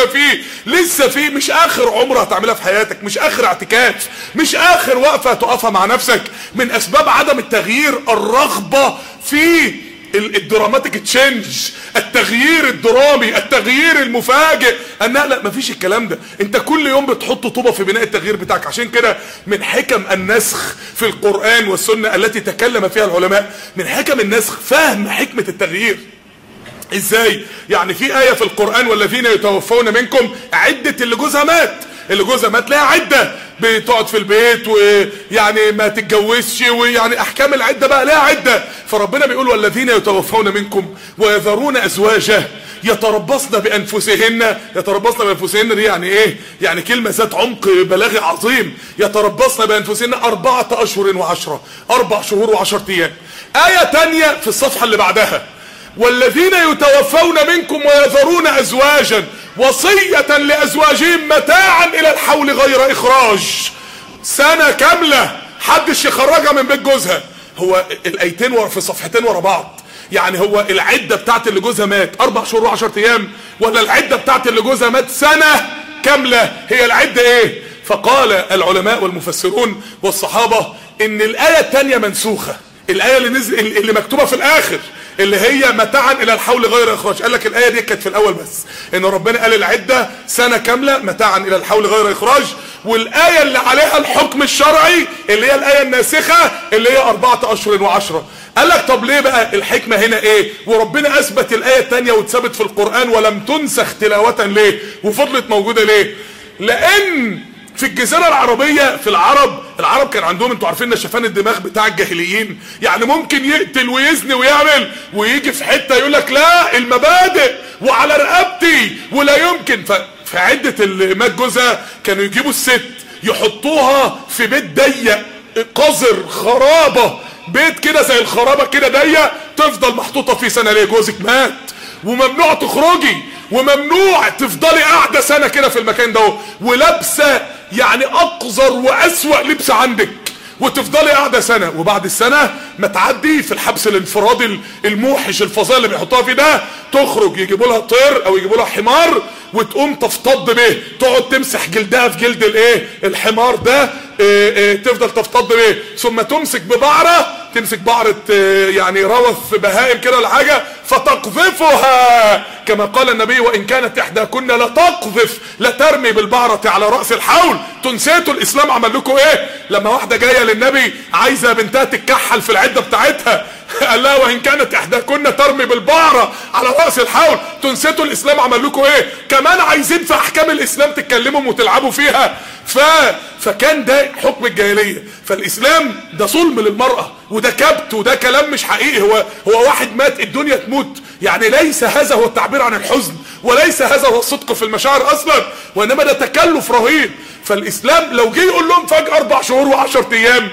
ولسه في مش اخر عمر هتعملها في حياتك، مش اخر اعتكاف، مش اخر وقفة هتقفها مع نفسك. من اسباب عدم التغيير الرغبة في الدراماتيك تشينج، التغيير الدرامي، التغيير المفاجئ. لا مفيش الكلام ده. انت كل يوم بتحط طوبة في بناء التغيير بتاعك. عشان كده من حكم النسخ في القرآن والسنة التي تكلم فيها العلماء، من حكم النسخ فهم حكمة التغيير. ازاي؟ يعني في آية في القرآن والذين يتوفون منكم عدة اللي جوزها مات لها عدة، بتقعد في البيت ويعني ما تتجوزش، ويعني احكام العدة بقى لها عدة. فربنا بيقول والذين يتوفون منكم ويذرون ازواجا يتربصن بانفسهن. دي يعني ايه؟ يعني كلمة ذات عمق بلاغي عظيم. يتربصن بانفسهن 4 أشهر و10، 4 شهور و10 ايام. آية تانية في الصفحة اللي بعدها والذين يتوفون منكم ويذرون ازواجا وصية لازواجهم متاعا الى الحول غير اخراج. سنة كاملة حدش يخرجها من بيت جوزها. هو الايتين في صفحتين ورا بعض. يعني هو العدة بتاعت اللي جوزها مات 4 شهور و10 ايام، ولا العدة بتاعت اللي جوزها مات سنة كاملة؟ هي العدة ايه؟ فقال العلماء والمفسرون والصحابة ان الآية التانية منسوخة. الآية اللي مكتوبة في الآخر اللي هي متاعا الى الحول غير اخراج، قال لك الآية دي كانت في الاول بس، ان ربنا قال العدة سنة كاملة متاعا الى الحول غير اخراج. والآية اللي عليها الحكم الشرعي اللي هي الآية الناسخة اللي هي 4 أشهر و10. قال لك طب ليه بقى الحكمة هنا ايه؟ وربنا اثبت الآية التانية واتثبت في القرآن ولم تنسخ تلاوة ليه؟ وفضلت موجودة ليه؟ لان في الجزيرة العربية في العرب كان عندهم، انتوا عارفين نشفان الدماغ بتاع الجاهليين. يعني ممكن يقتل ويزني ويعمل ويجي في حتة يقول لك لا المبادئ وعلى رقبتي ولا يمكن. في عدة اللي مات جوزها كانوا يجيبوا الست يحطوها في بيت ضيق قذر خرابة، بيت كده زي الخرابة كده ضيق، تفضل محطوطة فيه سنة. ليه؟ جوزك مات وممنوع تخرجي وممنوع تفضلي قاعدة سنة كده في المكان ده، ولابسة يعني اقذر واسوأ لبس عندك، وتفضلي قاعدة سنة. وبعد السنة ما تعدي في الحبس الانفرادي الموحش الفظيع اللي بيحطوها فيه ده، تخرج يجيبوا لها طير او يجيبوا لها حمار وتقوم تفتض به، تقعد تمسح جلدها في جلد الحمار ده، تفضل تفتض به، ثم تمسك بعرة يعني روث بهائم كده ولا حاجه فتقذفها، كما قال النبي وان كانت احداكن لتقذف، لترمي بالبعرة على راس الحول. تنسيتوا الاسلام عمل لكم ايه؟ لما واحده جايه للنبي عايزه بنتها تتكحل في العده بتاعتها، قال لها وان كانت احداكن ترمي بالبعرة على رأس الحول. تنسيتوا الاسلام عمل لكم ايه؟ كمان عايزين في احكام الاسلام تتكلموا وتلعبوا فيها. فكان ده حكم الجاهلية. فالاسلام ده ظلم للمرأة، وده كبت، وده كلام مش حقيقي. هو واحد مات الدنيا تموت، يعني ليس هذا هو التعبير عن الحزن، وليس هذا هو الصدق في المشاعر اصلا، وانما ده تكلف رهيب. فالاسلام لو جه يقول لهم فجأة 4 شهور و10 ايام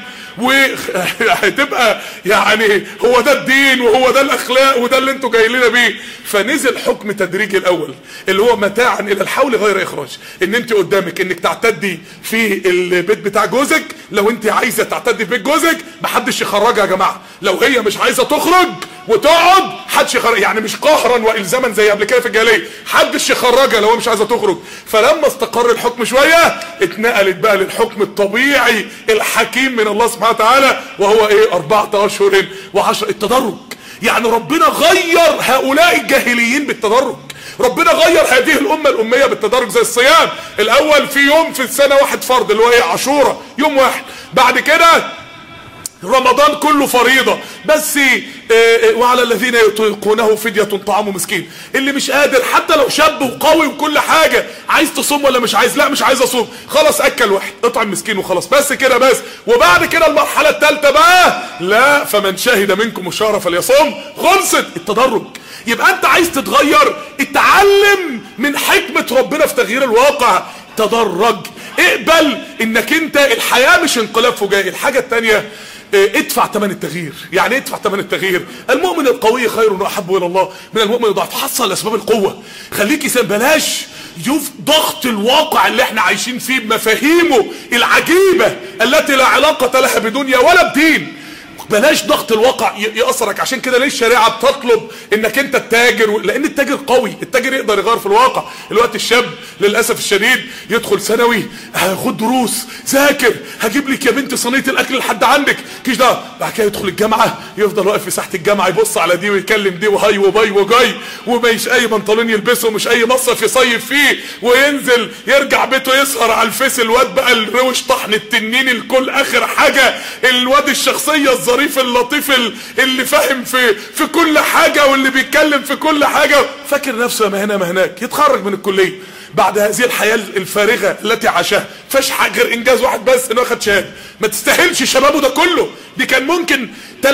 وهتبقى يعني هو ده الدين وهو ده الاخلاق وده اللي انتوا جايين لنا بيه. فنزل حكم تدريجي الاول اللي هو متاعا الى الحول غير اخراج، ان انت قدامك انك تعتدي في البيت بتاع جوزك. لو انت عايزه تعتدي في بيت جوزك محدش يخرجها يا جماعه. لو هي مش عايزه تخرج وتقعد حدش يخرج، يعني مش قهرا والزاما زي قبل كده في الجاهليه، حدش يخرجها لو هي مش عايزه تخرج. فلما استقر الحكم شويه اتنقلت بقى للحكم الطبيعي الحكيم من الله سبحانه وتعالى، وهو ايه؟ 4 أشهر و10. التدرج، يعني ربنا غير هؤلاء الجاهليين بالتدرج. ربنا غير هذه الامه الاميه بالتدرج. زي الصيام، الاول في يوم في السنه واحد فرض اللي هو ايه؟ عاشوراء، يوم واحد. بعد كده رمضان كله فريضة بس. وعلى الذين يطيقونه فدية طعام مسكين. اللي مش قادر حتى لو شاب وقوي وكل حاجة، عايز تصوم ولا مش عايز؟ لا مش عايز اصوم، خلاص اكل واحد، اطعم مسكين وخلاص، بس كده بس. وبعد كده المرحلة الثالثة بقى، لا فمن شهد منكم الشهر فليصوم. خلصت التدرج. يبقى انت عايز تتغير، اتعلم من حكمة ربنا في تغيير الواقع. تدرج، اقبل انك انت الحياة مش انقلاب فجائي. الحاجة الثانية، ادفع ثمن التغيير. يعني ايه ادفع ثمن التغيير؟ المؤمن القوي خير واحب الى الله من المؤمن الضعيف. حصل اسباب القوه، خليك بلاش شوف ضغط الواقع اللي احنا عايشين فيه بمفاهيمه العجيبه التي لا علاقه لها بدنيا ولا بدين. بلاش ضغط الواقع يأثرك. عشان كده ليه الشريعة بتطلب انك انت التاجر؟ لان التاجر قوي، التاجر يقدر يغير في الواقع. الوقت الشاب للأسف الشديد يدخل ثانوي، خد دروس، ذاكر، هجيب لك يا بنتي صينية الاكل لحد عندك، كيش ده. بعد كده يدخل الجامعة، يفضل واقف في ساحة الجامعة يبص على دي ويكلم دي وهاي وباي وجاي، ومش اي بنطلون يلبسه، مش اي مصيف يصيف فيه، وينزل يرجع بيته يسهر على الفيس. الواد بقى الروش طحن التنين الكل اخر حاجة، الواد الشخصية الظريف اللطيف اللي فاهم في كل حاجة واللي بيتكلم في كل حاجة، فاكر نفسه ما هنا ما هناك. يتخرج من الكلية بعد هذه الحياة الفارغة التي عاشها، فاش غير انجاز واحد بس، انه اخد شهادة. ما تستاهلش شبابه ده كله. دي كان ممكن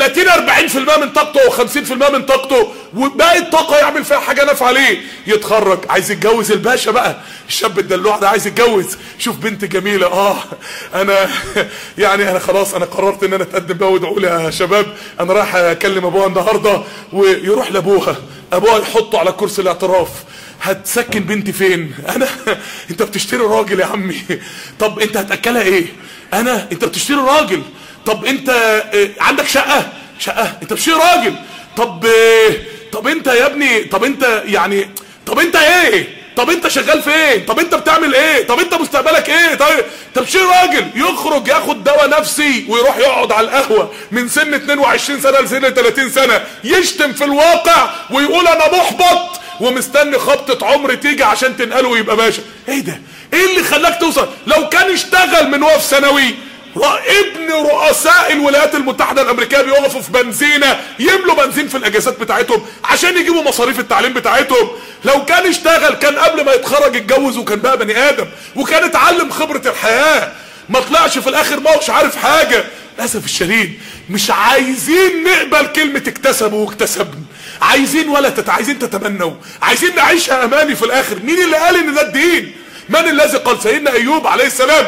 30-40% من طاقته او 50% من طاقته، وباقي الطاقة يعمل فيها حاجة نافعة ليه. يتخرج عايز يتجوز الباشا بقى، الشاب الدلوع ده عايز يتجوز. شوف بنت جميلة، انا يعني انا خلاص انا قررت ان انا اتقدم بقى، وادعوا لي يا شباب، انا رايح اكلم ابوها النهارده. ويروح لابوها، ابوها يحطه على كرسي الاعتراف. هتسكن بنتي فين؟ انا انت بتشتري راجل يا عمي. طب انت هتاكلها ايه؟ انت بتشتري راجل. طب انت عندك شقه؟ انت بتشتري راجل. طب انت يا ابني، طب انت يعني، طب انت ايه؟ طب انت شغال فين؟ طب انت بتعمل ايه؟ طب انت مستقبلك ايه؟ طيب انت بتشتري راجل. يخرج ياخد دواء نفسي ويروح يقعد على القهوه من سن 22 سنه لسن 30 سنه، يشتم في الواقع ويقول انا محبط، ومستني خبطة عمر تيجي عشان تنقله ويبقى باشا. ايه ده؟ ايه اللي خلاك توصل؟ لو كان اشتغل من وهو في ثانوي، ابن رؤساء الولايات المتحدة الامريكية بيوقفوا في بنزينة يملوا بنزين في الاجازات بتاعتهم عشان يجيبوا مصاريف التعليم بتاعتهم. لو كان اشتغل كان قبل ما يتخرج اتجوز وكان بقى بني ادم، وكان اتعلم خبرة الحياة، ما طلعش في الاخر ما هوش عارف حاجة. للاسف الشديد مش عايزين نقبل كلمة اكتسبوا واكتسبنا، عايزين تتمنوا، عايزين نعيشها اماني في الاخر. مين اللي قال ان ده الدين؟ من الذي قال؟ سيدنا ايوب عليه السلام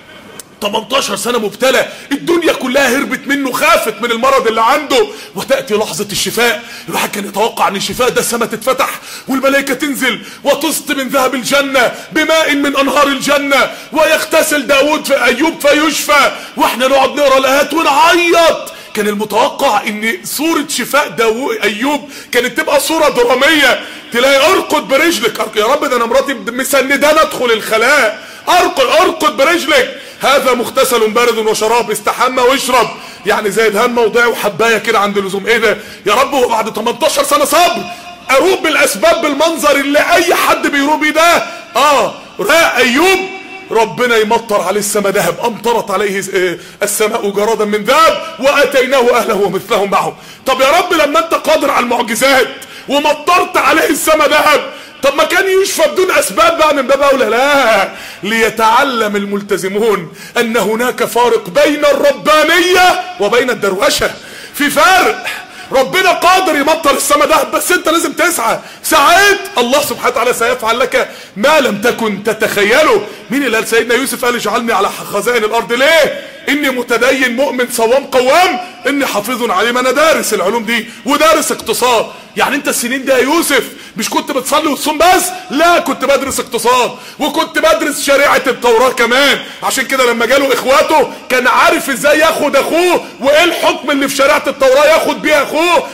18 سنة مبتلى، الدنيا كلها هربت منه، خافت من المرض اللي عنده، وتأتي لحظة الشفاء. الواحد كان يتوقع ان الشفاء ده السماء تتفتح والملائكة تنزل وتسقي من ذهب الجنة بماء من انهار الجنة، ويغتسل داود في ايوب فيشفى، واحنا نقعد نقرا الايات ونعيط. كان المتوقع ان صورة شفاء ايوب كانت تبقى صورة درامية، تلاقي ارقد برجلك، يا رب ده انا مراتي مسندانه ادخل الخلاء، ارقد برجلك، هذا مغتسل بارد وشراب، استحمى واشرب، يعني زي دهان موضعي وحبايه كده عند اللزوم. ايه ده يا رب؟ وبعد 18 سنه صبر اروق بالاسباب بالمنظر اللي اي حد بيروق بيه ده. راق ايوب ربنا يمطر عليه السماء ذهب، امطرت عليه السماء جرادا من ذهب واتيناه اهله ومثلهم معهم. طب يا رب لما انت قادر على المعجزات ومطرت عليه السماء ذهب، طب ما كان يشفى بدون اسباب بقى من باب اولى؟ لا، ليتعلم الملتزمون ان هناك فارق بين الربانية وبين الدروشة. في فرق. ربنا قادر يمطر السماء ده، بس انت لازم تسعى. ساعات الله سبحانه وتعالى سيفعل لك ما لم تكن تتخيله. مين اللي قال؟ سيدنا يوسف قال اجعلني على خزائن الارض. ليه؟ اني متدين مؤمن صوام قوام، اني حافظ عليم. انا دارس العلوم دي ودارس اقتصاد. يعني انت السنين دي يا يوسف مش كنت بتصلي وتصوم بس؟ لا، كنت بدرس اقتصاد وكنت بدرس شريعة التوراة كمان. عشان كده لما جاله اخواته كان عارف ازاي ياخد اخوه، وايه الحكم اللي في شريعة التوراة ياخد بيه اخوه،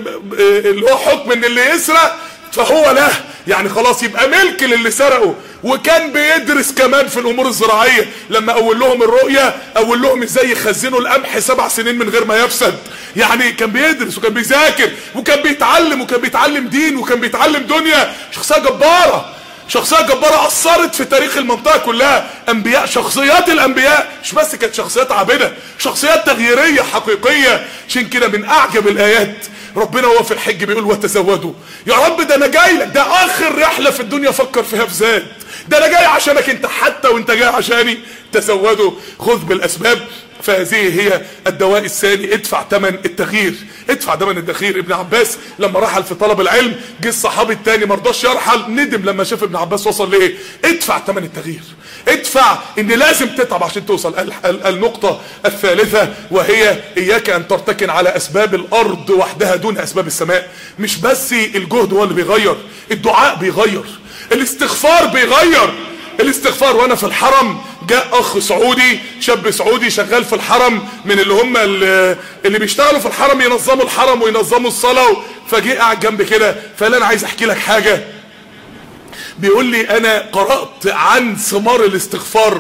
اللي هو حكم ان اللي يسرق فهو له، يعني خلاص يبقى ملك للي سرقه. وكان بيدرس كمان في الامور الزراعية. لما اقول لهم الرؤية اقول لهم ازاي يخزنوا القمح 7 سنين من غير ما يفسد. يعني كان بيدرس وكان بيذاكر وكان بيتعلم، وكان بيتعلم دين وكان بيتعلم دنيا. شخصية جبارة، شخصية جبارة اثرت في تاريخ المنطقة كلها. انبياء، شخصيات الانبياء مش بس كانت شخصيات عابدة، شخصيات تغييرية حقيقية. عشان كده من اعجب الايات ربنا وهو في الحج بيقول وتزودوا. يا رب ده انا جاي لك، ده اخر رحلة في الدنيا فكر فيها في زاد، ده انا جاي عشانك انت حتى وانت جاي عشاني. تزودوا، خذ بالاسباب. فهذه هي الدواء الثاني، ادفع ثمن التغيير، ادفع ثمن التغيير. ابن عباس لما رحل في طلب العلم جه الصحابي الثاني ما رضاش يرحل، ندم لما شاف ابن عباس وصل لايه. ادفع ثمن التغيير، ادفع ان لازم تتعب عشان توصل. النقطة الثالثة وهي اياك ان ترتكن على اسباب الارض وحدها دون اسباب السماء. مش بس الجهد هو اللي بيغير، الدعاء بيغير، الاستغفار بيغير. الاستغفار. وانا في الحرم جاء اخ سعودي، شاب سعودي شغال في الحرم، من اللي هم اللي بيشتغلوا في الحرم ينظموا الحرم وينظموا الصلاة. فجاء قاعد جنبي كده فقال انا عايز احكي لك حاجة. بيقول لي انا قرأت عن ثمار الاستغفار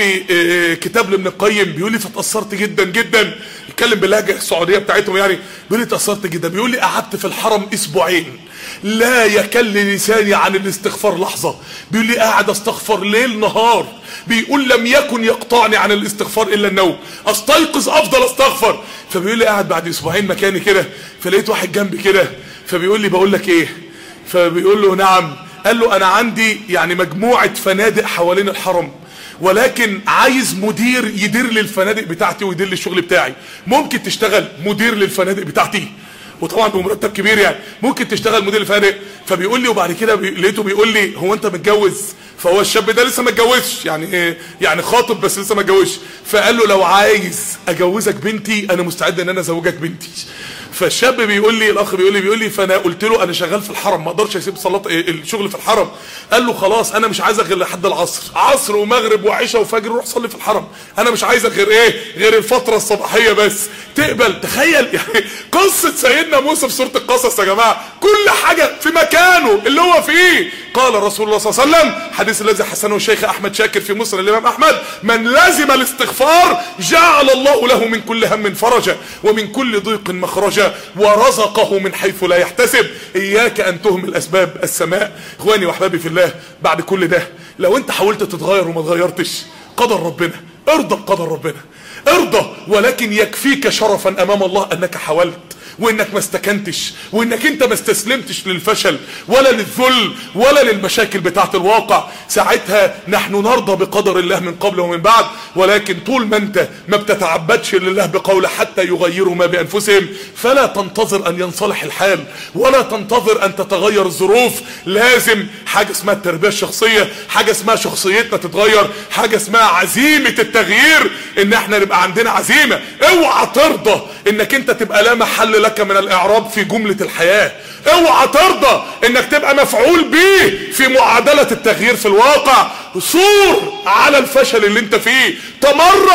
في كتاب لابن القيم. بيقول لي فتأثرت جدا جدا، يتكلم باللهجة السعودية بتاعتهم يعني. بيقول لي تأثرت جدا. بيقول لي قعدت في الحرم اسبوعين لا يكل لساني عن الاستغفار لحظة. بيقول لي قاعد استغفر ليل نهار. بيقول لم يكن يقطعني عن الاستغفار الا النوم، استيقظ افضل استغفر. فبيقول لي قاعد بعد اسبوعين مكاني كده، فلقيت واحد جنبي كده فبيقول لي بقول لك ايه؟ فبيقول له نعم. قال له انا عندي يعني مجموعة فنادق حوالين الحرم، ولكن عايز مدير يدير لي الفنادق بتاعتي ويدير لي الشغل بتاعي. ممكن تشتغل مدير للفنادق بتاعتي؟ وطبعا بمرتب كبير يعني. ممكن تشتغل مدير الفنادق؟ فبيقول لي وبعد كده لقيته بيقول لي هو انت متجوز؟ فهو الشاب ده لسه ما اتجوزش، يعني ايه يعني خاطب بس لسه ما اتجوزش. فقال له لو عايز اجوزك بنتي انا مستعد ان انا ازوجك بنتي. فالشاب بيقول لي، الاخ بيقول لي فانا قلت له انا شغال في الحرم ما اقدرش اسيب صلاه الشغل في الحرم. قال له خلاص انا مش عايزك غير لحد العصر، عصر ومغرب وعشاء وفجر روح صلي في الحرم. انا مش عايزك غير ايه؟ غير الفتره الصباحيه بس. تقبل؟ تخيل يعني قصه سيدنا موسى في سوره القصص يا جماعه، كل حاجه في مكانه اللي هو فيه. قال رسول الله صلى الله عليه وسلم، حديث الذي حسنه الشيخ احمد شاكر في مسند الامام احمد، من لزم الاستغفار جعل الله له من كل هم فرجا ومن كل ضيق مخرجا ورزقه من حيث لا يحتسب. اياك ان تهمل اسباب السماء. اخواني واحبابي في الله، بعد كل ده لو انت حاولت تتغير وما تغيرتش، قدر ربنا، ارضى بقدر ربنا، ارضى. ولكن يكفيك شرفا امام الله انك حاولت، وانك ما استكنتش، وانك انت ما استسلمتش للفشل ولا للذل ولا للمشاكل بتاعت الواقع. ساعتها نحن نرضى بقدر الله من قبل ومن بعد. ولكن طول ما انت ما بتتعبدش لله بقوله حتى يغيروا ما بانفسهم، فلا تنتظر ان ينصلح الحال ولا تنتظر ان تتغير الظروف. لازم حاجة اسمها التربية الشخصية، حاجة اسمها شخصيتنا تتغير، حاجة اسمها عزيمة التغيير، ان احنا نبقى عندنا عزيمة. اوعى ترضى انك انت تبقى لا محل لك من الاعراب في جملة الحياة. اوعى ترضى انك تبقى مفعول به في معادلة التغيير في الواقع. صور على الفشل اللي انت فيه، تمرد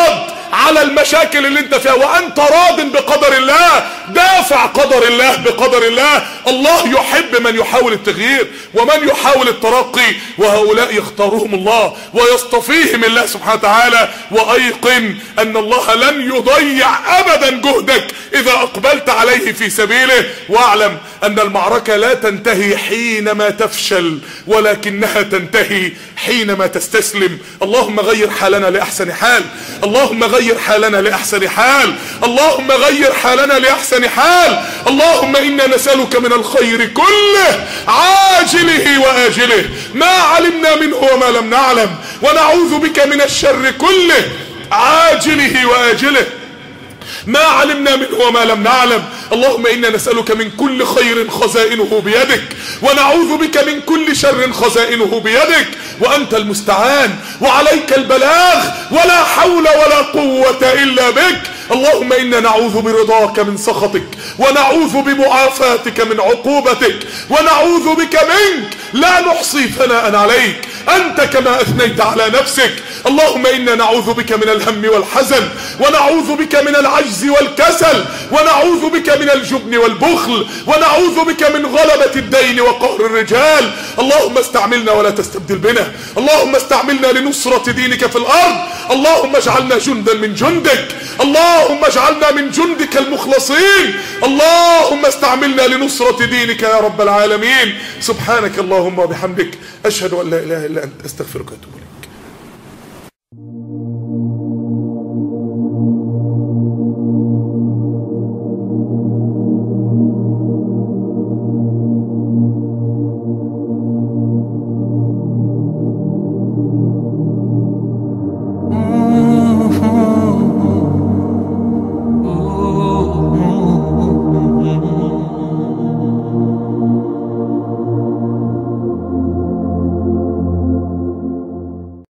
على المشاكل اللي انت فيها وانت راض بقدر الله، دافع قدر الله بقدر الله. الله يحب من يحاول التغيير ومن يحاول الترقي، وهؤلاء يختارهم الله ويصطفيهم الله سبحانه وتعالى. وايقن ان الله لن يضيع ابدا جهدك اذا اقبلت عليه في سبيله، واعلم ان المعركة لا تنتهي حينما تفشل ولكنها تنتهي حينما تستسلم. اللهم غير حالنا لأحسن حال، اللهم غير حالنا لأحسن حال، اللهم غير حالنا لأحسن حال. اللهم إنا نسألك من الخير كله عاجله وآجله ما علمنا منه وما لم نعلم، ونعوذ بك من الشر كله عاجله وآجله ما علمنا منه وما لم نعلم. اللهم إنا نسألك من كل خير خزائنه بيدك، ونعوذ بك من كل شر خزائنه بيدك، وأنت المستعان وعليك البلاغ، ولا حول ولا قوة إلا بك. اللهم إنا نعوذ برضاك من سخطك، ونعوذ بمعافاتك من عقوبتك، ونعوذ بك منك لا نحصي ثناء عليك أنت كما أثنيت على نفسك. اللهم إنا نعوذ بك من الهم والحزن، ونعوذ بك من العجز والكسل، ونعوذ بك من الجبن والبخل، ونعوذ بك من غلبة الدين وقهر الرجال. اللهم استعملنا ولا تستبدل بنا، اللهم استعملنا لنصرة دينك في الأرض. اللهم اجعلنا جندا من جندك، اللهم اجعلنا من جندك المخلصين. اللهم استعملنا لنصرة دينك يا رب العالمين. سبحانك اللهم وبحمدك، أشهد أن لا إله إلا أنت، أستغفرك وأتوب إليك.